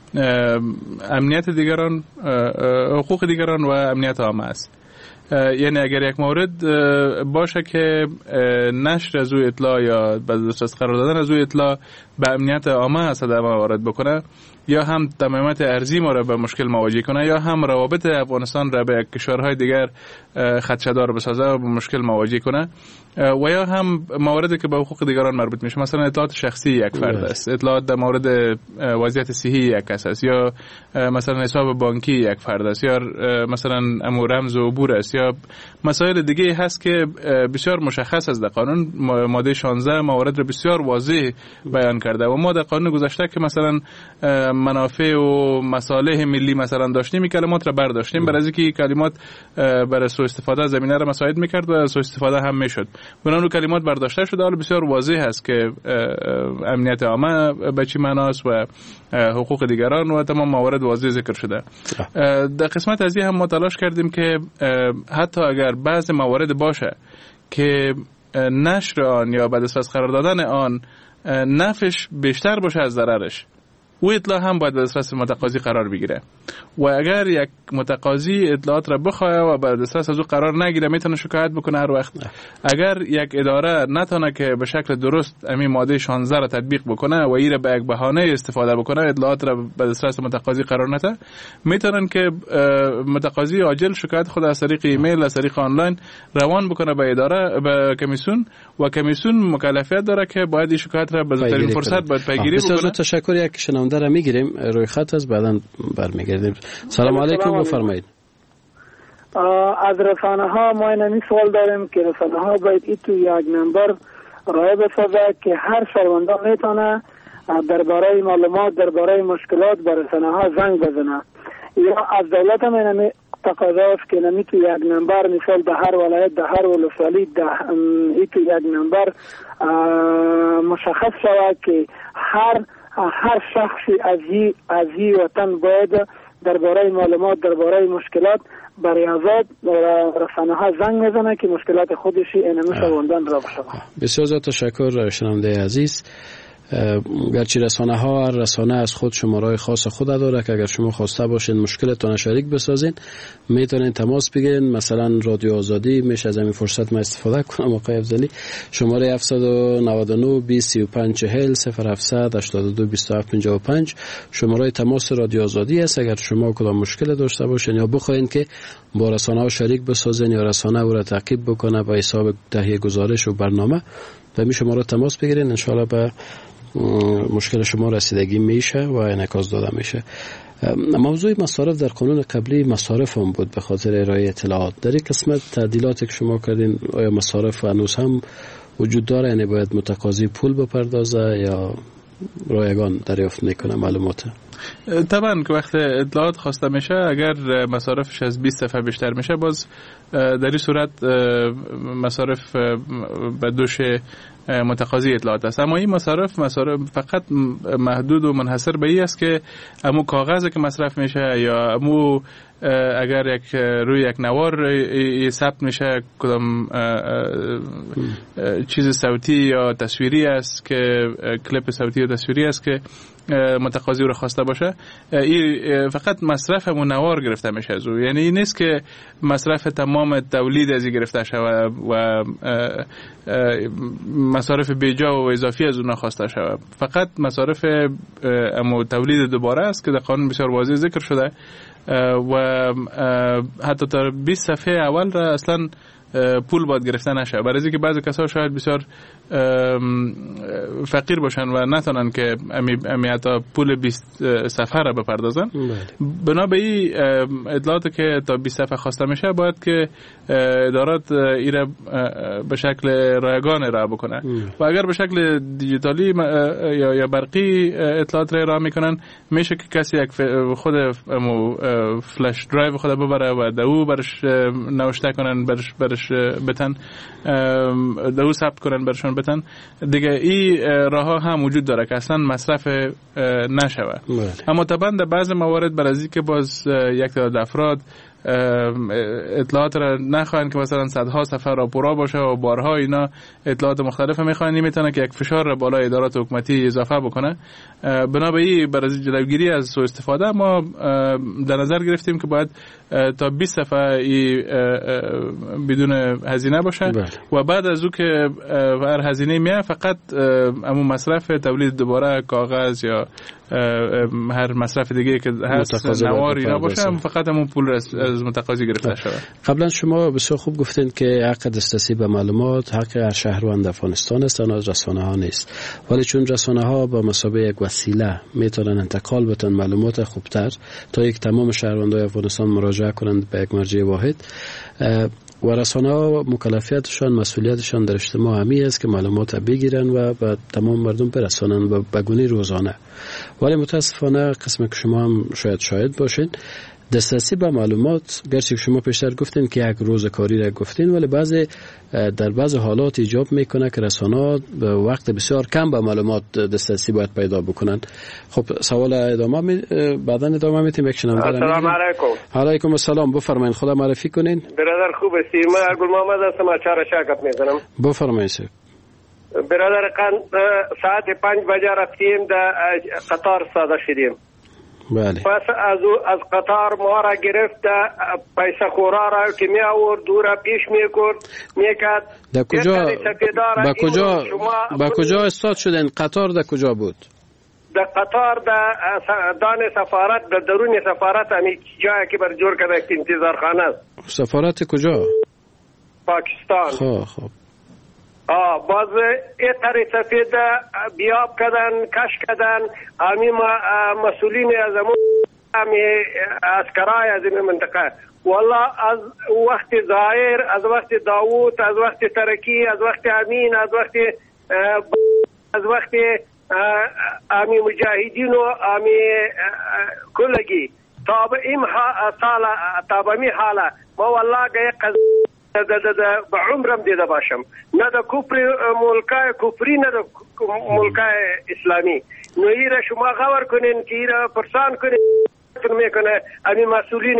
امنیت دیگران، حقوق دیگران و امنیت عامه است. یعنی اگر یک مورد باشه که نشر از او اطلاع یا به دسترس قرار دادن از او اطلاع به امنیت عامه صدمه وارد بکنه، یا هم تمامیت ارضی ما را به مشکل مواجه کنه، یا هم روابط افغانستان را به کشورهای دیگر خدشه‌دار بسازه و به مشکل مواجه کنه، و یا هم مواردی که به حقوق دیگران مربوط میشه، مثلا اطلاعات شخصی یک فرد است، اطلاعات در مورد وضعیت صحی یک کس است، یا مثلا حساب بانکی یک فرد است، یا مثلا امور رمز و عبور است، یا مسائل دیگه هست که بسیار مشخص است در قانون. ماده شانزده موارد را بسیار واضح بیان کرده و ما در قانون گذشته که مثلا منافع و مصالح ملی مثلا داشتیم، این کلمات را برداشتیم برای اینکه کلمات برای سوء استفاده زمینه را مساعد میکرد و سوء استفاده هم میشد. بنابراین کلمات برداشته شده، حالا بسیار واضح است که امنیت عامه به چه معناست و حقوق دیگران و تمام موارد واضح ذکر شده. در قسمت از این هم ما تلاش کردیم که حتی اگر بعض موارد باشه که نشر آن یا به دسترس قرار دادن آن نفعش بیشتر باشه از ضررش، و اطلاع هم باید به دسترس متقاضی قرار بگیره. و اگر یک متقاضی اطلاعات را بخواه و به دسترس از او قرار نگیره، میتونه شکایت بکنه هر وقت. اگر یک اداره نتونه که به شکل درست همین ماده شانزده را تطبیق بکنه و ایره به یک بهانه استفاده بکنه، اطلاعات را به دسترس متقاضی قرار نده، میتونن که متقاضی عاجل شکایت خود از طریق ایمیل، از طریق آنلاین روان بکنه به اداره، به کمیسیون، و کمیسیون مکلفیت داره که باید این شکایت را به زودترین فرصت باید پیگیری بکنه. بسیار تشکر. یک شنونده را میگیریم روی خط است، بعداً برمیگردیم. سلام علیکم، بفرمایید. از رسانه ها ما این سوال داریم که رسانه ها باید این تو یک نمبر راه بسازه که هر شهروند میتونه درباره معلومات درباره مشکلات به رسانه ها زنگ بزنه، یا از دولت هم این تقاضا است که نمی تو یک نمبر، مثال در هر ولایت، در هر ولسوالی، در این تو یک نمبر مشخص شود که هر هر شخصی از این از این وطن باید درباره معلومات درباره مشکلات برای آزاد رسانه ها زنگ میزنه که مشکلات خودشی اینمی شواندن را بشود. بسیار زیاد تشکر شنونده عزیز. گرچه رسانه ها هر رسانه از خود شماره خاص خود داره که اگر شما خواسته باشین مشکلتون شریک بسازین میتونین تماس بگیرین. مثلا رادیو آزادی میشه از همین فرصت ما استفاده کنم آقای افضلی، شماره هفت نه نه بیست سی و پنج چهل صفر هفتصد هشتاد و دو بیست و هفت پنجاه و پنج شماره تماس رادیو آزادی است. اگر شما کدام مشکل داشته باشین یا بخواین که با رسانه ها شریک بسازین یا رسانه او را تعقیب بکنه به حساب تهیه گزارش و برنامه، به می شما را تماس بگیرین، ان شاء الله به مشکل شما رسیدگی میشه و انعکاس داده میشه. موضوع مصارف در قانون قبلی مصارف هم بود به خاطر ارائه اطلاعات. در این قسمت تعدیلاتی که شما کردین آیا مصارف هنوز هم وجود داره؟ یعنی باید متقاضی پول بپردازه یا رایگان دریافت میکنه معلومات؟ طبعا که وقت اطلاعات خواسته میشه اگر مصارفش از بیست صفحه بیشتر میشه باز در این صورت مصارف به دوش متقاضی اطلاعات است. اما این مصارف مصارف فقط محدود و منحصر به این است که امو کاغذی که مصرف میشه یا امو اگر یک روی یک نوار ثبت میشه کدام چیز صوتی یا تصویری است که کلیپ صوتی یا تصویری است که متقاضی رو خواسته باشه، این فقط مصرف همون نوار گرفته میشه از او. یعنی این نیست که مصرف تمام تولید از این گرفته شود و مصارف بیجا و اضافی از اون خواسته شود. فقط مصارف همون تولید دوباره است که در قانون بسیار واضح ذکر شده و حتی تا بیست صفحه اول را اصلا پول باید گرفته نشه، برای اینکه بعضی کسا شاید بسیار فقیر باشن و نتونن که امی, امی حتی پول بیست صفحه را بپردازن. بنا به این اطلاعاتی که تا بیست صفحه خواسته میشه باید که ادارات ایره به شکل رایگان ارائه بکنه و اگر به شکل دیجیتالی یا یا برقی اطلاعات را ارائه میکنن میشه که کسی یک خود فلش درایو خود ببره و دو برش نوشته کنن برش برش بتن دو ثبت کنن برشون بتن دیگه. این راه ها هم وجود داره که اصلا مصرف نشوه. اما طبعا در بعض موارد برای که باز یک تعداد افراد اطلاعات را نخواهند که مثلا صدها صفحه راپورا باشه و بارها اینا اطلاعات مختلف میخواهند، نمیتونه که یک فشار را بالای ادارات حکومتی اضافه بکنه. بنابراین برای جلوگیری از سوء استفاده ما در نظر گرفتیم که باید تا بیست صفحه بدون هزینه باشه و بعد از او که هر هزینه میاد فقط همون مصرف تولید دوباره کاغذ یا هر مصرف دیگه که هست نوار اینا باشه فقط همون پول از متقاضی گرفته شود. قبلا شما بسیار خوب گفتین که حق دسترسی به معلومات حق هر شهروند افغانستان است، آن از رسانه ها نیست، ولی چون رسانه ها با مثابه یک وسیله میتونن انتقال بتن معلومات خوبتر تا یک تمام شهروندان افغانستان مراجعه کنند به یک مرجع واحد و رسانه ها مکلفیتشان مسئولیتشان در اجتماع همی است که معلومات بگیرن و به تمام مردم برسانن و به گونه روزانه. ولی متاسفانه قسم که شما هم شاید شاهد باشین دسترسی به معلومات گرچه شما پیشتر گفتین که یک روز کاری را گفتین ولی بعضی در بعض حالات ایجاب میکنه که رسانه‌ها به وقت بسیار کم به معلومات دسترسی باید پیدا بکنن. خب سوال ادامه می بعداً ادامه میتیم. یک شنونده السلام علیکم. علیکم السلام. بفرمایید خدا معرفی کنین. برادر خوب هستی؟ من گل محمد هستم از چهار شاکت میزنم. بفرمایید. برادر قند ساعت پنج بجه رفتیم در قطار ساده شدیم. بله. پس از از قطار ما را گرفت پیسه خورا را که می آورد دورا پیش میکرد میکرد. در کجا با کجا با کجا استاد شدن؟ قطار در کجا بود؟ در قطار در دان سفارت در درون سفارت همی جایی که بر جور کرده انتظار خانه است. سفارت کجا؟ پاکستان. خب خب آه باز این طریق سفید بیاب کردن کش کردن امی مسئولین از امون امی اسکرای از این منطقه والله از وقت ظاهر از وقت داوود از وقت ترکی از وقت امین از وقت از وقت امی مجاهدین و امی کلگی تاب این سال تاب امی حاله ما والله گه د د د به عمرم دیده باشم نه د کفر ملکای کفری نه د ملکای اسلامی. نو ایره شما غور کنین که ایره پرسان کنین میکنه امی مسئولین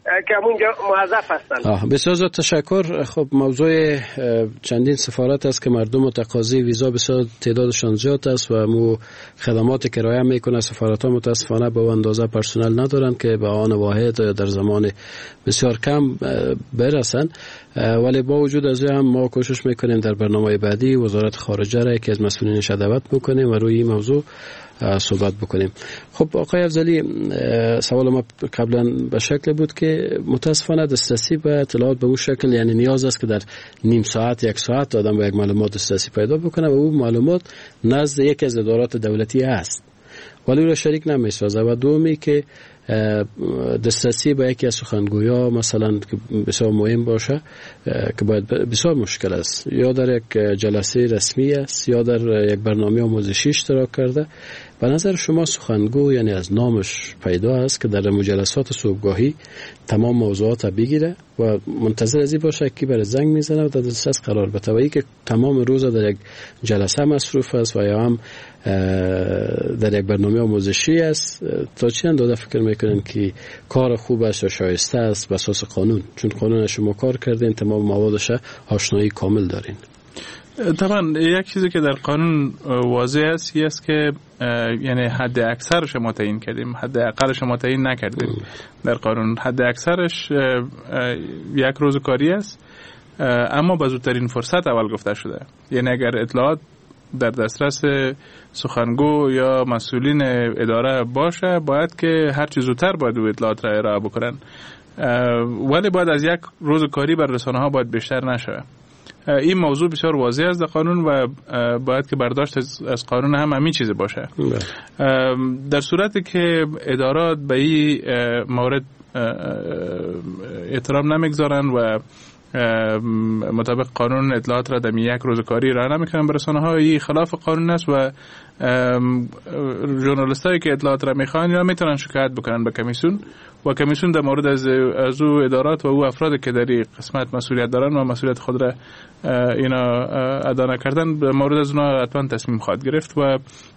که همونجا موظف هستند. بسیار زیاد تشکر. خب موضوع چندین سفارت است که مردم متقاضی ویزا بسیار تعدادشان زیاد است و مو خدمات که ارائه میکنه سفارت ها متاسفانه به اندازه پرسنل ندارن که به آن واحد در زمان بسیار کم برسن، ولی با وجود از هم ما کوشش میکنیم در برنامه بعدی وزارت خارجه را که از مسئولینش دعوت بکنیم و روی این موضوع صحبت بکنیم. خب آقای افضلی، سوال ما قبلا به شکل بود که متاسفانه دسترسی به اطلاعات به اون شکل یعنی نیاز است که در نیم ساعت یک ساعت آدم به یک معلومات دسترسی پیدا بکنه و اون معلومات نزد یک از ادارات دولتی است ولی او شریک نمیسازه. و دومی که دسترسی به یکی از سخنگویا مثلا که بسیار مهم باشه که باید بسیار مشکل است، یا در یک جلسه رسمی است یا در یک برنامه آموزشی اشتراک کرده. به نظر شما سخنگو یعنی از نامش پیدا است که در مجلسات صبحگاهی تمام موضوعات بگیره و منتظر از این باشه که برای زنگ میزنه و در دسترس قرار بده، و این که تمام روز در یک جلسه مصروف است و یا هم در یک برنامه آموزشی است. تا چه اندازه فکر میکنین که کار خوب است و شایسته است به اساس قانون؟ چون قانون شما کار کردین، تمام موادش آشنایی کامل دارین. طبعا یک چیزی که در قانون واضح است این است که یعنی حد اکثرش ما تعیین کردیم، حد اقلش ما تعیین نکردیم. در قانون حد اکثرش یک روز کاری است، اما به زودترین فرصت اول گفته شده. یعنی اگر اطلاعات در دسترس سخنگو یا مسئولین اداره باشه باید که هر چه زودتر باید او اطلاعات را ارائه بکنن، ولی باید از یک روز کاری بر رسانه ها باید بیشتر نشه. این موضوع بسیار واضح است در قانون و باید که برداشت از قانون هم همین چیز باشه. در صورتی که ادارات به این مورد احترام نمیگذارن و مطابق قانون اطلاعات را در یک روز کاری ارائه نمیکنن به رسانه ها، این خلاف قانون است و ژورنالیستایی که اطلاعات را میخوان یا میتونن شکایت بکنن به کمیسیون و کمیسیون در مورد از از او ادارات و او افرادی که در این قسمت مسئولیت دارن و مسئولیت خود را اینا ادا نکردن به مورد از اونا حتما تصمیم خواهد گرفت و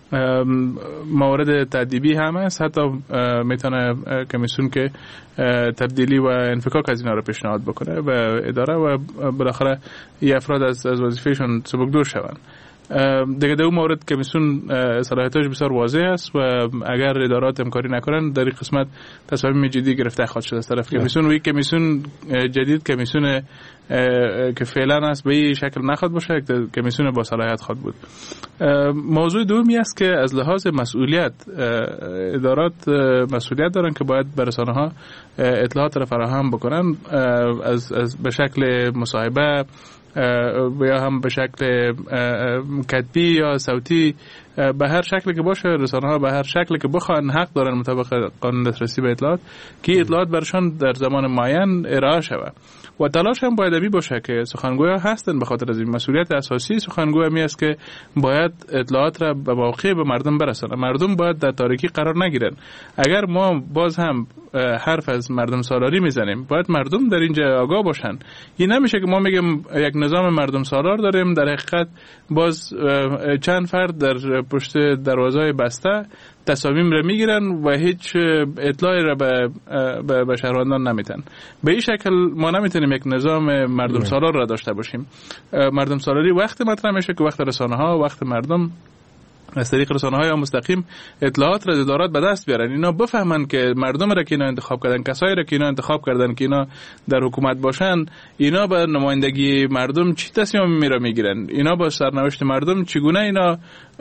موارد تأدیبی هم است. حتی میتونه کمیسیون که تبدیلی و انفکاک از اینا رو پیشنهاد بکنه و اداره و بالاخره این افراد از از وظیفهشون سبکدور شوند. دیگه در اون مورد کمیسیون صلاحیتش بسیار واضح است و اگر ادارات همکاری نکنن در این قسمت تصمیم جدی گرفته خواهد شد از طرف کمیسیون و این کمیسیون جدید کمیسیون که فعلا است به این شکل نخواهد باشه، کمیسیون با صلاحیت خواهد بود. موضوع دومی است که از لحاظ مسئولیت ادارات مسئولیت دارن که باید به رسانه ها اطلاعات را فراهم بکنن از, از به شکل مصاحبه و یا هم به شکل کتبی یا صوتی، به هر شکلی که باشه رسانه ها به هر شکلی که بخوان حق دارن مطابق قانون دسترسی به اطلاعات که اطلاعات برشان در زمان معین ارائه شود و تلاش هم باید ابی باشه که سخنگویا هستن به خاطر از این مسئولیت اساسی سخنگوی می است که باید اطلاعات را به موقع به مردم برسانه. مردم باید در تاریکی قرار نگیرن. اگر ما باز هم حرف از مردم سالاری میزنیم باید مردم در اینجا آگاه باشن. این نمیشه که ما میگیم یک نظام مردم سالار داریم در حقیقت باز چند فرد در پشت دروازه بسته تصامیم را میگیرن و هیچ اطلاعی را به به, به شهروندان نمیتن. به این شکل ما نمیتونیم یک نظام مردم سالار را داشته باشیم. مردم سالاری وقت مطرح میشه که وقت رسانه ها وقت مردم از طریق رسانه های مستقیم اطلاعات را ادارات به دست بیارن، اینا بفهمن که مردم را که اینا انتخاب کردن، کسایی را که اینا انتخاب کردن که اینا در حکومت باشن، اینا به نمایندگی مردم چی تصمیمی را میگیرن، اینا با سرنوشت مردم چگونه اینا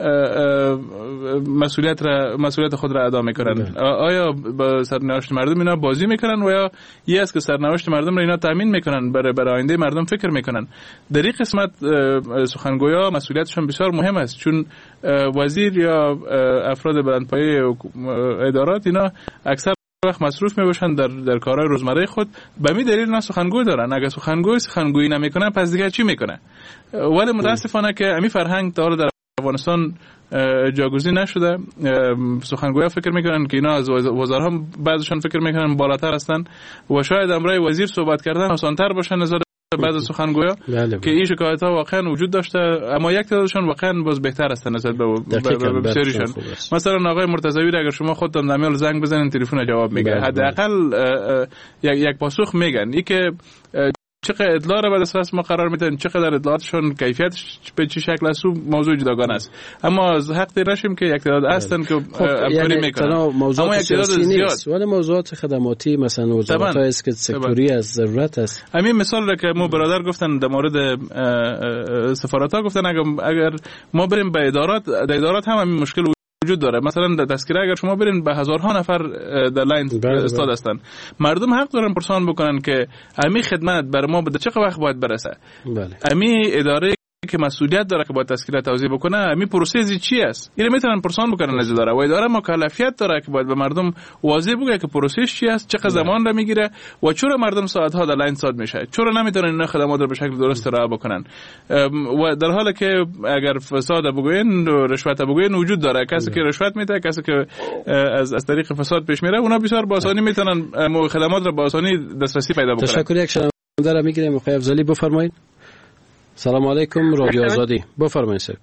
مسئولیت را مسئولیت خود را ادا میکنن. آیا با سرنوشت مردم اینا بازی میکنن و یا یه است که سرنوشت مردم را اینا تامین میکنن، برای برای آینده مردم فکر میکنن. در این قسمت سخنگویا مسئولیتشون بسیار مهم است، چون وزیر یا افراد بلندپایه ادارات اینا اکثر وقت مصروف میباشن در در کارهای روزمره خود، به می دلیل نه سخنگوی دارن. اگر سخنگوی سخنگویی نمیکنه پس دیگه چی میکنه؟ ولی متاسفانه که امی فرهنگ تا حالا در افغانستان جاگزین نشده. سخنگویا فکر میکنن که اینا از وزرا هم بعضشون فکر میکنن بالاتر هستن و شاید امرای وزیر صحبت کردن آسان‌تر باشه نظر بعض سخنگویا که این شکایت ها واقعا وجود داشته، اما یک تعدادشان واقعا باز بهتر است نسبت به بسیاریشان. مثلا آقای مرتضوی اگر شما خودتان نمیال زنگ بزنین تلفن جواب میگه، حداقل یک یک پاسخ میگن. این که چقدر اطلاع را به دسترس ما قرار میدن، چقدر اطلاعاتشون کیفیتش به چه شکل است، موضوع جداگانه است. اما از حق نشیم که یک تعداد هستن که همکاری میکنن، اما یک تعداد زیاد. ولی موضوعات خدماتی مثلا وزارت های است که سکتوری از ضرورت است. همین مثال را که مو برادر گفتن در مورد سفارت ها گفتن، اگر اگر ما بریم به ادارات، در ادارات هم همین مشکل وجود داره. مثلا در تذکره اگر شما برین به هزارها نفر در لاین استاد هستن، مردم حق دارن پرسان بکنن که امی خدمت بر ما به چه وقت باید برسه. بله. امی اداره که مسئولیت داره که باید تذکره توزیع بکنه، امی پروسه چی است، اینو میتونن پرسان بکنن از اداره، و اداره مکلفیت داره که باید به مردم واضح بگه که پروسش چی است، چقدر زمان را میگیره و چرا مردم ساعت ها در لاین صاد میشه، چرا نمیتونن این خدمات رو به شکل درست ارائه بکنن. و در حالی که اگر فساد بگوین و رشوت بگوین وجود داره، کسی که رشوت میده، کسی که از از طریق فساد پیش میره، اونا بسیار با آسانی میتونن خدمات رو با آسانی دسترسی پیدا بکنن. تشکر. یک شنونده را میگیریم. آقای افضلی بفرمایید. سلام علیکم. رادیو آزادی، بفرمایید. سر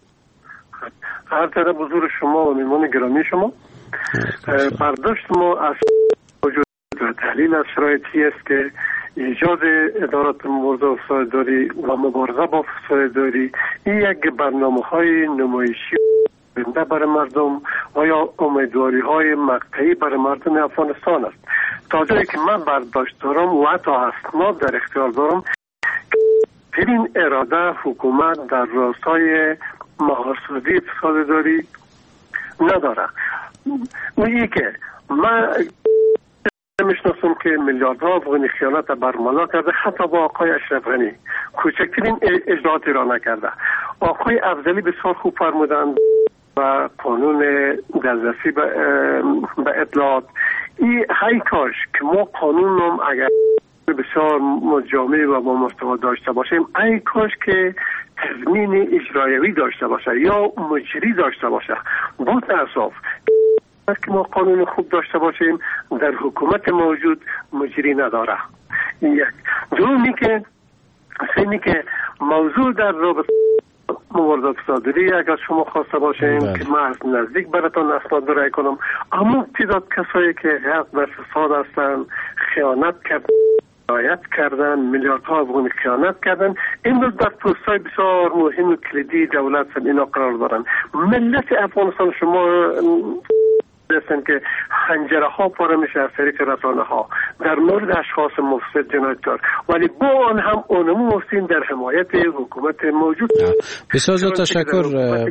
هر طرف حضور شما و میهمان گرامی شما. برداشت ما از وجود و تحلیل از شرایطی است که ایجاد ادارات مبارزه با فسادداری و مبارزه با فسادداری این یک برنامه‌های نمایشی زنده برای مردم و یا امیدواری های مقطعی برای مردم افغانستان است. تا جایی که من برداشت دارم و حتی اسناد در اختیار دارم، ترین اراده حکومت در راستای مهارسازی فسادداری نداره. اونی که من میشناسم که میلیاردها افغانی خیانت برملا کرده، حتی با آقای اشرف غنی کوچکترین اجراعاتی را نکرده. آقای افضلی بسیار خوب فرمودند و قانون دسترسی به اطلاعات، این های کاش که ما قانون هم اگر بسیار جامع و با مستوى داشته باشیم، ای کاش که تضمین اجرایوی داشته باشه یا مجری داشته باشه. با تاسف که ما قانون خوب داشته باشیم، در حکومت موجود مجری نداره. یک دومی که سینی که موضوع در رابطه مبارزه فسادداری اگر شما خواسته باشین که من از نزدیک براتون اسناد برای کنم، اما تعداد کسایی که حق در فساد هستن، خیانت کردن، رعایت کردن، میلیاردها افغانی خیانت کردن، این روز در پست‌های بسیار مهم و کلیدی دولت سن اینا قرار دارن. ملت افغانستان شما هستن که خنجره ها پاره میشه از طریق رسانه ها در مورد اشخاص مفسد جنایتکار، ولی با آن هم اونمو مفسدین در حمایت حکومت موجود. بسیار زیاد تشکر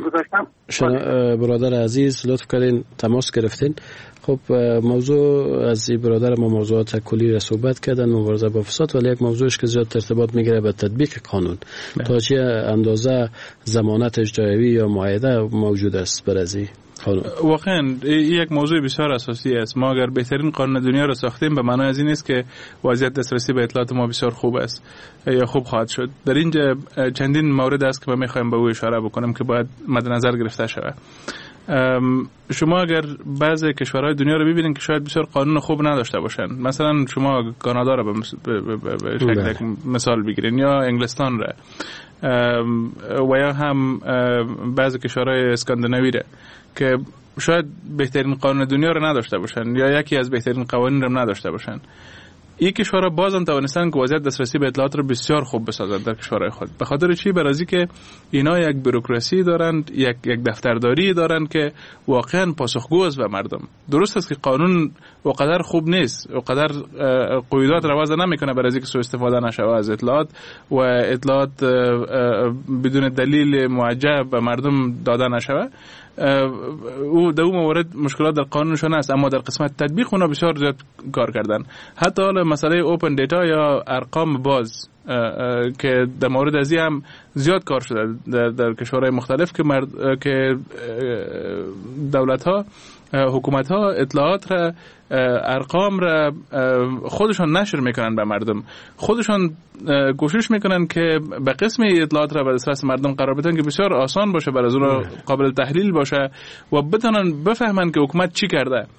برادر عزیز، لطف کردین تماس گرفتین. خب موضوع از این برادر ما موضوعات کلی را صحبت کردن، مبارزه با فساد، ولی یک موضوعش که زیاد ارتباط میگیره به تطبیق قانون. تا چه اندازه ضمانت اجرایی یا معاهده موجود است برای واقعا یک موضوع بسیار اساسی است. ما اگر بهترین قانون دنیا را ساختیم به معنای از این است که وضعیت دسترسی به اطلاعات ما بسیار خوب است یا خوب خواهد شد. در اینجا چندین مورد است که ما می‌خوایم به او اشاره بکنم که باید مد نظر گرفته شود. شما اگر بعضی کشورهای دنیا رو ببینید که شاید بسیار قانون خوب نداشته باشن، مثلا شما کانادا رو به شکل مثال بگیرین یا انگلستان را و یا هم بعضی کشورهای اسکاندیناوی را که شاید بهترین قانون دنیا رو نداشته باشن یا یکی از بهترین قوانین رو نداشته باشن، این کشورها بازم توانستن که وضعیت دسترسی به اطلاعات رو بسیار خوب بسازند در کشورهای خود. به خاطر چی؟ برای اینکه اینا یک بوروکراسی دارند، یک یک دفترداری دارند که واقعا پاسخگو است به مردم. درست است که قانون وقدر خوب نیست، وقدر قیودات رو وضع نمیکنه برای اینکه سوء استفاده نشه از اطلاعات و اطلاعات بدون دلیل موجه به مردم داده نشه. او در اون مورد مشکلات در قانونشون هست، اما در قسمت تطبیق اونا بسیار زیاد کار کردن. حتی حالا مسئله اوپن دیتا یا ارقام باز که در مورد ازی هم زیاد کار شده در, در کشورهای مختلف که مرد که دولت ها حکومت ها اطلاعات را ارقام را خودشان نشر میکنن به مردم، خودشان کوشش میکنن که به قسم اطلاعات را به دسترس مردم قرار بدن که بسیار آسان باشه، برای اون قابل تحلیل باشه و بتونن بفهمن که حکومت چی کرده.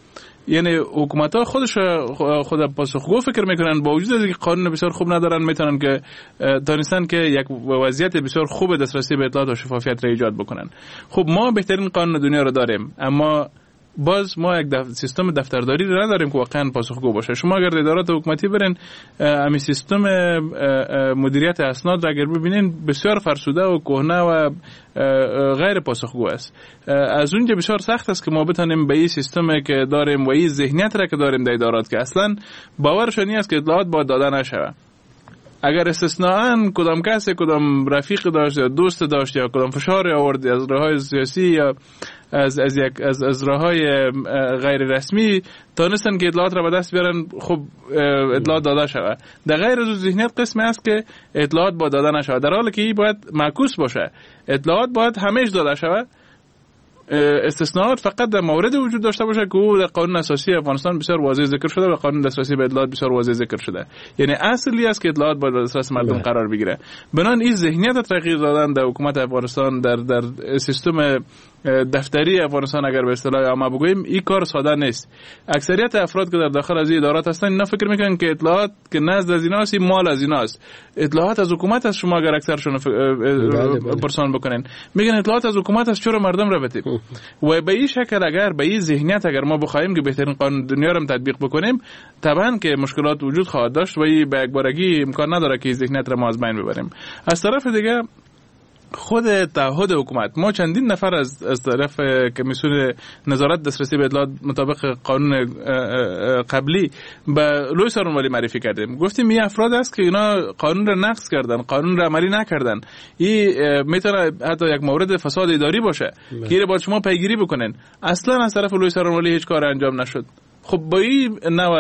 یعنی حکومت ها خودش خود پاسخگو فکر میکنن، با وجود اینکه قانون بسیار خوب ندارن میتونن که دانستن که یک وضعیت بسیار خوب دسترسی به اطلاعات و شفافیت را ایجاد بکنن. خب ما بهترین قانون دنیا رو داریم، اما باز ما یک دف... سیستم دفترداری رو نداریم که واقعا پاسخگو باشه. شما اگر ادارات حکومتی برین همین سیستم مدیریت اسناد را اگر ببینین بسیار فرسوده و کهنه و غیر پاسخگو است. از اونجا بسیار سخت است که ما بتونیم به این سیستمی که داریم و این ذهنیت را که داریم در ادارات که اصلا باورشون نیست که اطلاعات باید داده نشوه. اگر استثناءً کدام کسی کدام رفیق داشت یا دوست داشت یا کدام فشار آورد از راههای سیاسی یا از از یک از از راههای غیر رسمی تونستن که اطلاعات را به دست بیارن، خب اطلاعات داده شود. در غیر از ذهنیت قسمی است که اطلاعات باید داده نشود، در حالی که این باید معکوس باشه. اطلاعات باید همیشه داده شود. استثناءات فقط در مورد وجود داشته باشه که او در قانون اساسی افغانستان بسیار واضح ذکر شده و قانون دسترسی به اطلاعات بسیار واضح ذکر شده. یعنی اصلی است که اطلاعات باید در دسترس مردم قرار بگیره. بنان این ذهنیت تغییر دادن در حکومت افغانستان در در سیستم دفتری افغانستان اگر به اصطلاح عامه بگوییم این کار ساده نیست. اکثریت افراد که در داخل از این ادارات هستن اینا فکر میکنن که اطلاعات که نزد از ایناست مال از ایناست. اطلاعات از حکومت است. شما اگر اکثرشون پرسان بکنین میگن اطلاعات از حکومت است، چرا مردم را بتیم؟ و به این شکل اگر به این ذهنیت اگر ما بخوایم که بهترین قانون دنیا را تطبیق بکنیم طبعا که مشکلات وجود خواهد داشت و این به یکبارگی امکان نداره که ذهنیت را ما از بین ببریم. از طرف دیگه خود تعهد حکومت، ما چندین نفر از از طرف کمیسیون نظارت دسترسی به اطلاعات مطابق قانون قبلی به لوی سارنوالی معرفی کردیم. گفتیم این افراد است که اینا قانون را نقض کردن، قانون را عملی نکردن. این میتونه حتی یک مورد فساد اداری باشه که این باید شما پیگیری بکنین. اصلا از طرف لوی سارنوالی هیچ کار انجام نشد. خب با این نوع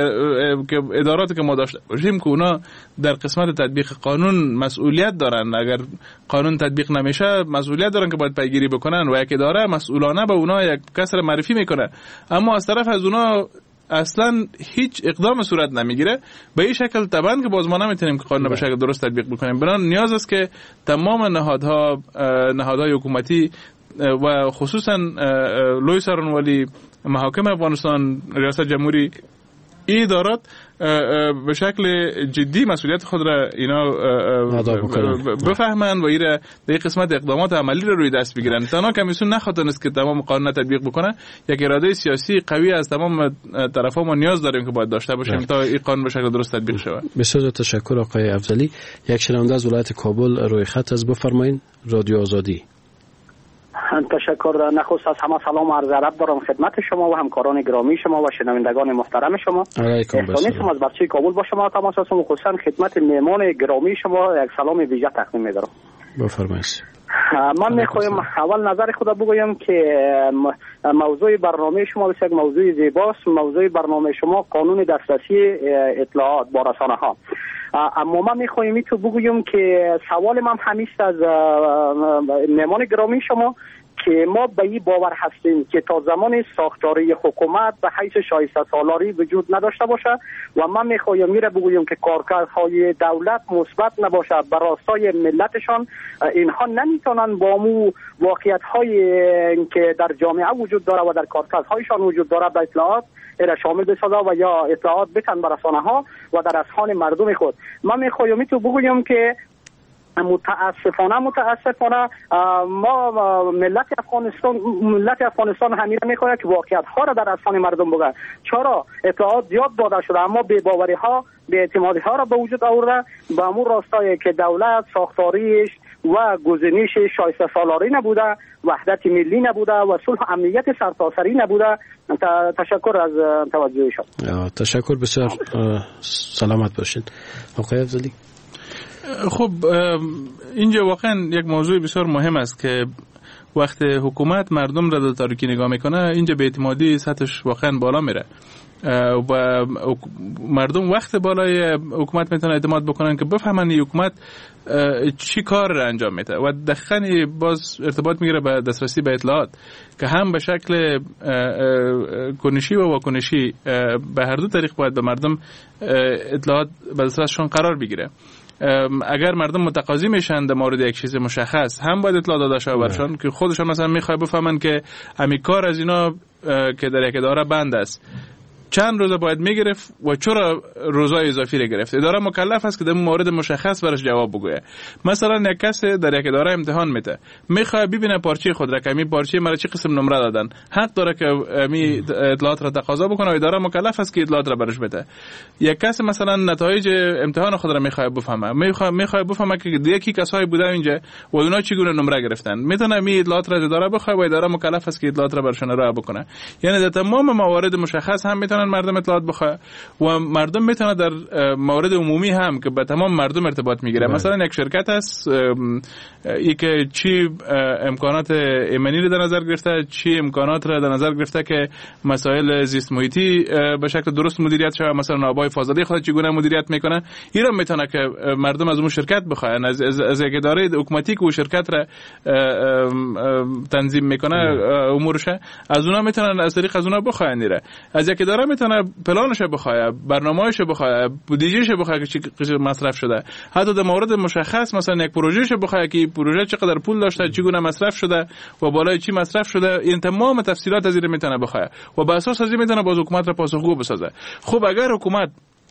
اداراتی که ما داشته باشیم که اونا در قسمت تطبیق قانون مسئولیت دارن، اگر قانون تطبیق نمیشه مسئولیت دارن که باید پیگیری بکنن و یک اداره مسئولانه به اونا یک کسر معرفی میکنه، اما از طرف از اونا اصلا هیچ اقدام صورت نمیگیره. به این شکل طبعا که باز ما نمیتونیم که قانون به شکل درست تطبیق بکنیم. بنابراین نیاز است که تمام نهادها نهادهای حکومتی و خصوصا لوی سارنوالی، محاکم افغانستان، ریاست جمهوری، این ادارات به شکل جدی مسئولیت خود را اینا بفهمند و ایره در قسمت اقدامات عملی را روی دست بگیرن. تنها کمیسیون نخواهد که تمام قانون تطبیق بکنه. یک اراده سیاسی قوی از تمام طرفا ما نیاز داریم که باید داشته باشیم تا این قانون به شکل درست تطبیق شود. بسیار تشکر آقای افضلی. یک شنونده از ولایت کابل روی خط است، بفرمایید. رادیو آزادی. تشکر. نخست از همه سلام و عرض ادب دارم خدمت شما و همکاران گرامی شما و شنوندگان محترم شما. احسانیستم از بچه کابل با شما تماس هستم و خصوصا خدمت مهمان گرامی شما یک سلام ویژه تقدیم می‌دارم. بفرمایید. من میخوایم اول نظر خود بگویم که موضوع برنامه شما بسیار موضوع زیباست. موضوع برنامه شما قانون دسترسی اطلاعات با رسانه ها. اما من میخوایم تو بگویم که سوال من همیست از مهمان گرامی شما که ما به این باور هستیم که تا زمان ساختاری حکومت به حیث شایسته سالاری وجود نداشته باشه و من میخوایم میره بگویم که کارکردهای دولت مثبت نباشه بر راستای ملتشان، اینها نمیتونن با مو واقعیت های که در جامعه وجود داره و در کارکردهایشان وجود داره به اطلاعات را شامل بسازه و یا اطلاعات بتن بر رسانه ها و در اذهان مردم خود. من میخوایم تو بگویم که متاسفانه متاسفانه ما ملت افغانستان ملت افغانستان همین میخواد که واقعیت ها را در اذهان مردم بگه. چرا اطلاعات زیاد داده شده اما بی باوری ها بی اعتمادی ها را به وجود آورده به امور راستایی که دولت ساختاریش و گزینش شایسته سالاری نبوده، وحدت ملی نبوده و صلح و امنیت سرتاسری نبوده. تشکر از توجه شما. تشکر بسیار. سلامت باشین. آقای افضلی. خب اینجا واقعا یک موضوع بسیار مهم است که وقت حکومت مردم را در تاریکی نگاه میکنه اینجا به اعتمادی سطحش واقعا بالا میره و مردم وقت بالای حکومت میتونن اعتماد بکنن که بفهمن این حکومت چی کار را انجام میده و دقیقاً باز ارتباط میگیره به دسترسی به اطلاعات که هم به شکل کنشی و واکنشی به هر دو طریق باید به مردم اطلاعات به دسترسشون قرار بگیره. اگر مردم متقاضی میشن در مورد یک چیز مشخص هم باید اطلاع داده شود برشان که خودشان مثلا میخواد بفهمن که همین کار از اینا که در یک اداره بند است چند روزه باید میگرفت و چرا روزای اضافی را گرفت. اداره مکلف است که در مورد مشخص برش جواب بگویه. مثلا یک کس در یک اداره امتحان میده میخواد ببینه پارچه خود را که می پارچه مرا چه قسم نمره دادن، حق داره که می اطلاعات را تقاضا بکنه و اداره مکلف است که اطلاعات را برش بده. یک کس مثلا نتایج امتحان خود را میخواد بفهمه میخواد میخواد بفهمه که یکی کسایی بوده اینجا و اونا چگونه نمره گرفتن، میتونه می اطلاعات را اداره بخواد و اداره مکلف است که اطلاعات را برشون ارائه بکنه. یعنی در تمام موارد مشخص هم میتونن مردم اطلاعات بخواه و مردم میتونه در موارد عمومی هم که به تمام مردم ارتباط میگیره. مثلا یک شرکت است ای که چی امکانات ایمنی رو در نظر گرفته، چی امکانات رو در نظر گرفته که مسائل زیست محیطی به شکل درست مدیریت شود، مثلا آبای فاضلاب خود چگونه مدیریت میکنه، اینا میتونه که مردم از اون شرکت بخواین از از یک اداره حکومتی که اون شرکت را تنظیم میکنه امورش، از اونها میتونن از طریق از اونها بخواین. دیره از یک اداره میتونه پلانش بخواه، برنامه‌اش بخواه، بودجهش بخواه که چی مصرف شده، حتی در مورد مشخص مثلا یک پروژهش بخواه که پروژه چقدر پول داشته، چگونه مصرف شده و بالای چی مصرف شده، این تمام تفصیلات از این میتونه بخواه و به اساس از این میتونه باز حکومت را پاسخگو بسازه. خب اگر حکومت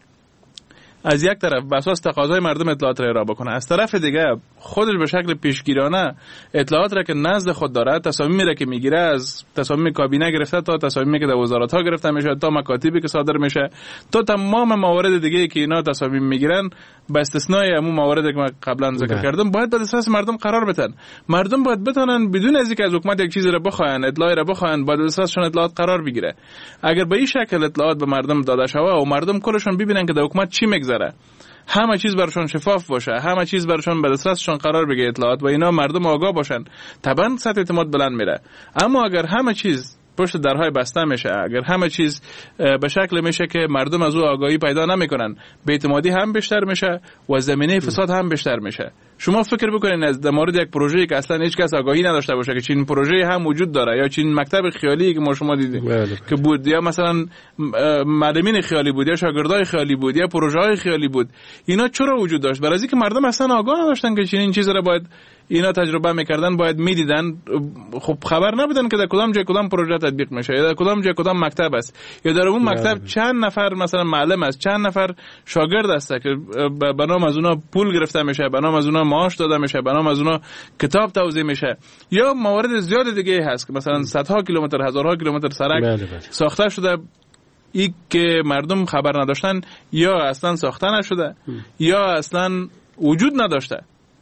از یک طرف به اساس تقاضای مردم اطلاعات را ارائه بکنه، از طرف دیگه خودش به شکل پیشگیرانه اطلاعات را که نزد خود داره، تصامیمی را که میگیره، از تصامیم کابینه گرفته تا تصامیمی که در وزارت ها گرفته میشه تا مکاتبی که صادر میشه تا تمام موارد دیگه که اینا تصامیم میگیرن به استثنای همون مواردی که من قبلا ذکر کردم باید به دسترس مردم قرار بدن. مردم باید بتونن بدون از اینکه از حکومت یک چیزی را بخواین، اطلاعی را بخواین، باید به دسترسشون اطلاعات قرار بگیره. اگر به این شکل اطلاعات به مردم داده شود و مردم کلشون ببینن که در حکومت چی میگذره، همه چیز برشون شفاف باشه، همه چیز برشون به دسترسشون قرار بگیره اطلاعات و اینا مردم آگاه باشن، طبعا سطح اعتماد بلند میره. اما اگر همه چیز پشت درهای بسته میشه، اگر همه چیز به شکل میشه که مردم از او آگاهی پیدا نمیکنن، بی‌اعتمادی هم بیشتر میشه و زمینه فساد هم بیشتر میشه. شما فکر بکنین از در مورد یک پروژه‌ای که اصلا هیچ کس آگاهی نداشته باشه که چین پروژه هم وجود داره یا چین مکتب خیالی که ما شما دیدیم که بود یا مثلا معلمین خیالی بود یا شاگردای خیالی بود یا پروژه‌های خیالی بود، اینا چرا وجود داشت؟ برای اینکه مردم اصلا آگاه نداشتن که چنین چیزی را باید اینا تجربه میکردن، باید میدیدن، خب خبر نبودن که در کدام جای کدام پروژه تطبیق میشه یا در کدام جای کدام مکتب است یا در اون مکتب چند نفر مثلا معلم است، چند نفر شاگرد است که به نام از اونها پول گرفته میشه، به نام از اونها معاش داده میشه، به نام از اونها کتاب توزیع میشه، یا موارد زیاد دیگه هست که مثلا صدها کیلومتر، هزارها کیلومتر سرک ساخته شده ای که مردم خبر نداشتن یا اصلا ساخته نشده یا اصلا وجود نداشته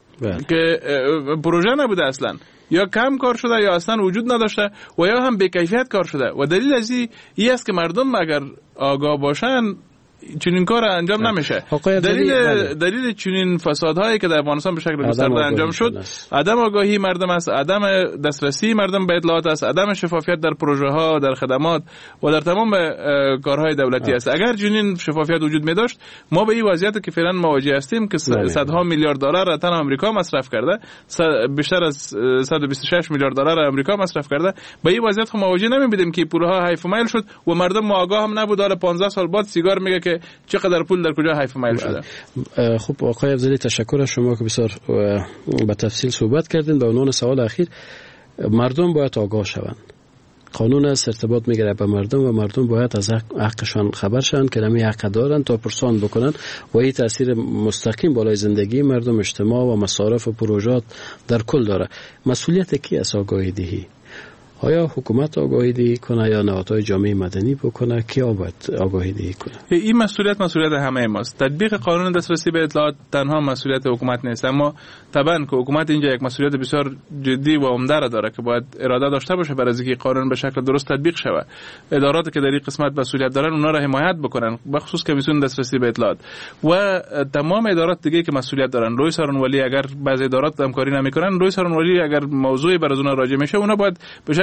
که پروژه نبوده اصلا، یا کم کار شده یا اصلا وجود نداشته و یا هم بی‌کیفیت کار شده. و دلیل از این است که مردم اگر آگاه باشن چنین کار انجام نمیشه. دلیل دلیل چنین فسادهایی که در افغانستان به شکل گسترده انجام شد عدم آگاهی مردم است، عدم دسترسی مردم به اطلاعات است، عدم شفافیت در پروژه ها، در خدمات و در تمام کارهای دولتی است. اگر چنین شفافیت وجود می داشت ما به این وضعیت که فعلا مواجه هستیم که صدها میلیارد دلار را تن آمریکا مصرف کرده، بیشتر از صد و بیست و شش میلیارد دلار آمریکا مصرف کرده، به این وضعیت خود مواجه نمی بودیم که پولها حیف و میل شد و مردم آگاه هم نبود. حالا پانزده سال بعد سیگار میگه که چقدر پول در کجا حیف میل شده. خب آقای افضلی تشکر از شما که بسیار به تفصیل صحبت کردین. به عنوان سوال اخیر، مردم باید آگاه شوند. قانون است ارتباط میگیره به مردم و مردم باید از حقشان خبر شوند که نمی حق دارن تا پرسان بکنن و این تاثیر مستقیم بالای زندگی مردم، اجتماع و مصارف و پروژات در کل داره. مسئولیت کی است آگاهی دهی؟ آیا حکومت آگاهی دهی کنه یا نهادهای جامعه مدنی بکنه؟ کیا باید آگاهی دهی کنه؟ این مسئولیت مسئولیت همه ماست. تطبیق قانون دسترسی به اطلاعات تنها مسئولیت حکومت نیست، اما طبعا که حکومت اینجا یک مسئولیت بسیار جدی و عمده را داره که باید اراده داشته باشه برای اینکه قانون به شکل درست تطبیق شود. اداراتی که در این قسمت مسئولیت دارن اونها را حمایت بکنن، به خصوص کمیسیون دسترسی به اطلاعات و تمام ادارات دیگه که مسئولیت دارن. روی سارنوالی اگر بعضی ادارات همکاری نمیکنن، روی سارنوالی اگر موضوعی برای اونها راجع میشه، اونها باید به شکل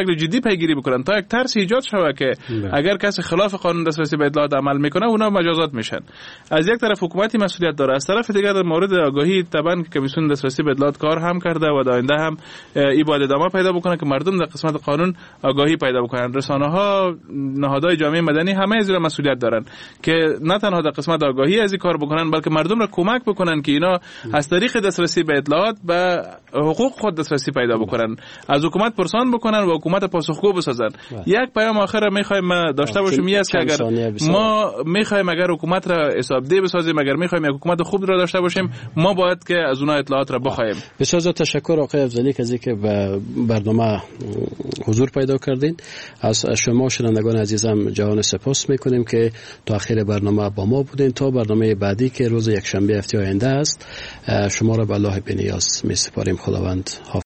شکل جدی پیگیری بکنن تا یک ترس ایجاد شود که اگر کسی خلاف قانون دسترسی به اطلاعات عمل میکنه اونا مجازات میشن. از یک طرف حکومتی مسئولیت داره، از طرف دیگر در مورد آگاهی طبعا کمیسیون دسترسی به اطلاعات کار هم کرده و در آینده هم این باید ادامه پیدا بکنه که مردم در قسمت قانون آگاهی پیدا بکنن. رسانه ها، نهادهای جامعه مدنی همه از این مسئولیت دارن که نه تنها در قسمت آگاهی از این کار بکنن بلکه مردم را کمک بکنن که اینا از طریق دسترسی به اطلاعات به حقوق خود دسترسی پیدا بکنن، از حکومت پرسان بکنن و حکومت پاسخگو بسازن. یک پیام آخر میخوایم ما داشته باشیم این است که اگر ما میخوایم اگر حکومت را حسابدهی بسازیم، اگر میخوایم یک حکومت خوب را داشته باشیم، ما باید که از اونها اطلاعات را بخوایم. بسیار تشکر آقای افضلی که از اینکه به برنامه حضور پیدا کردین. از شما شنوندگان عزیزم جهان سپاس میکنیم که تا آخر برنامه با ما بودین. تا برنامه بعدی که روز یکشنبه هفته آینده است، شما را به الله بی‌نیاز میسپاریم. خداوند حافظ.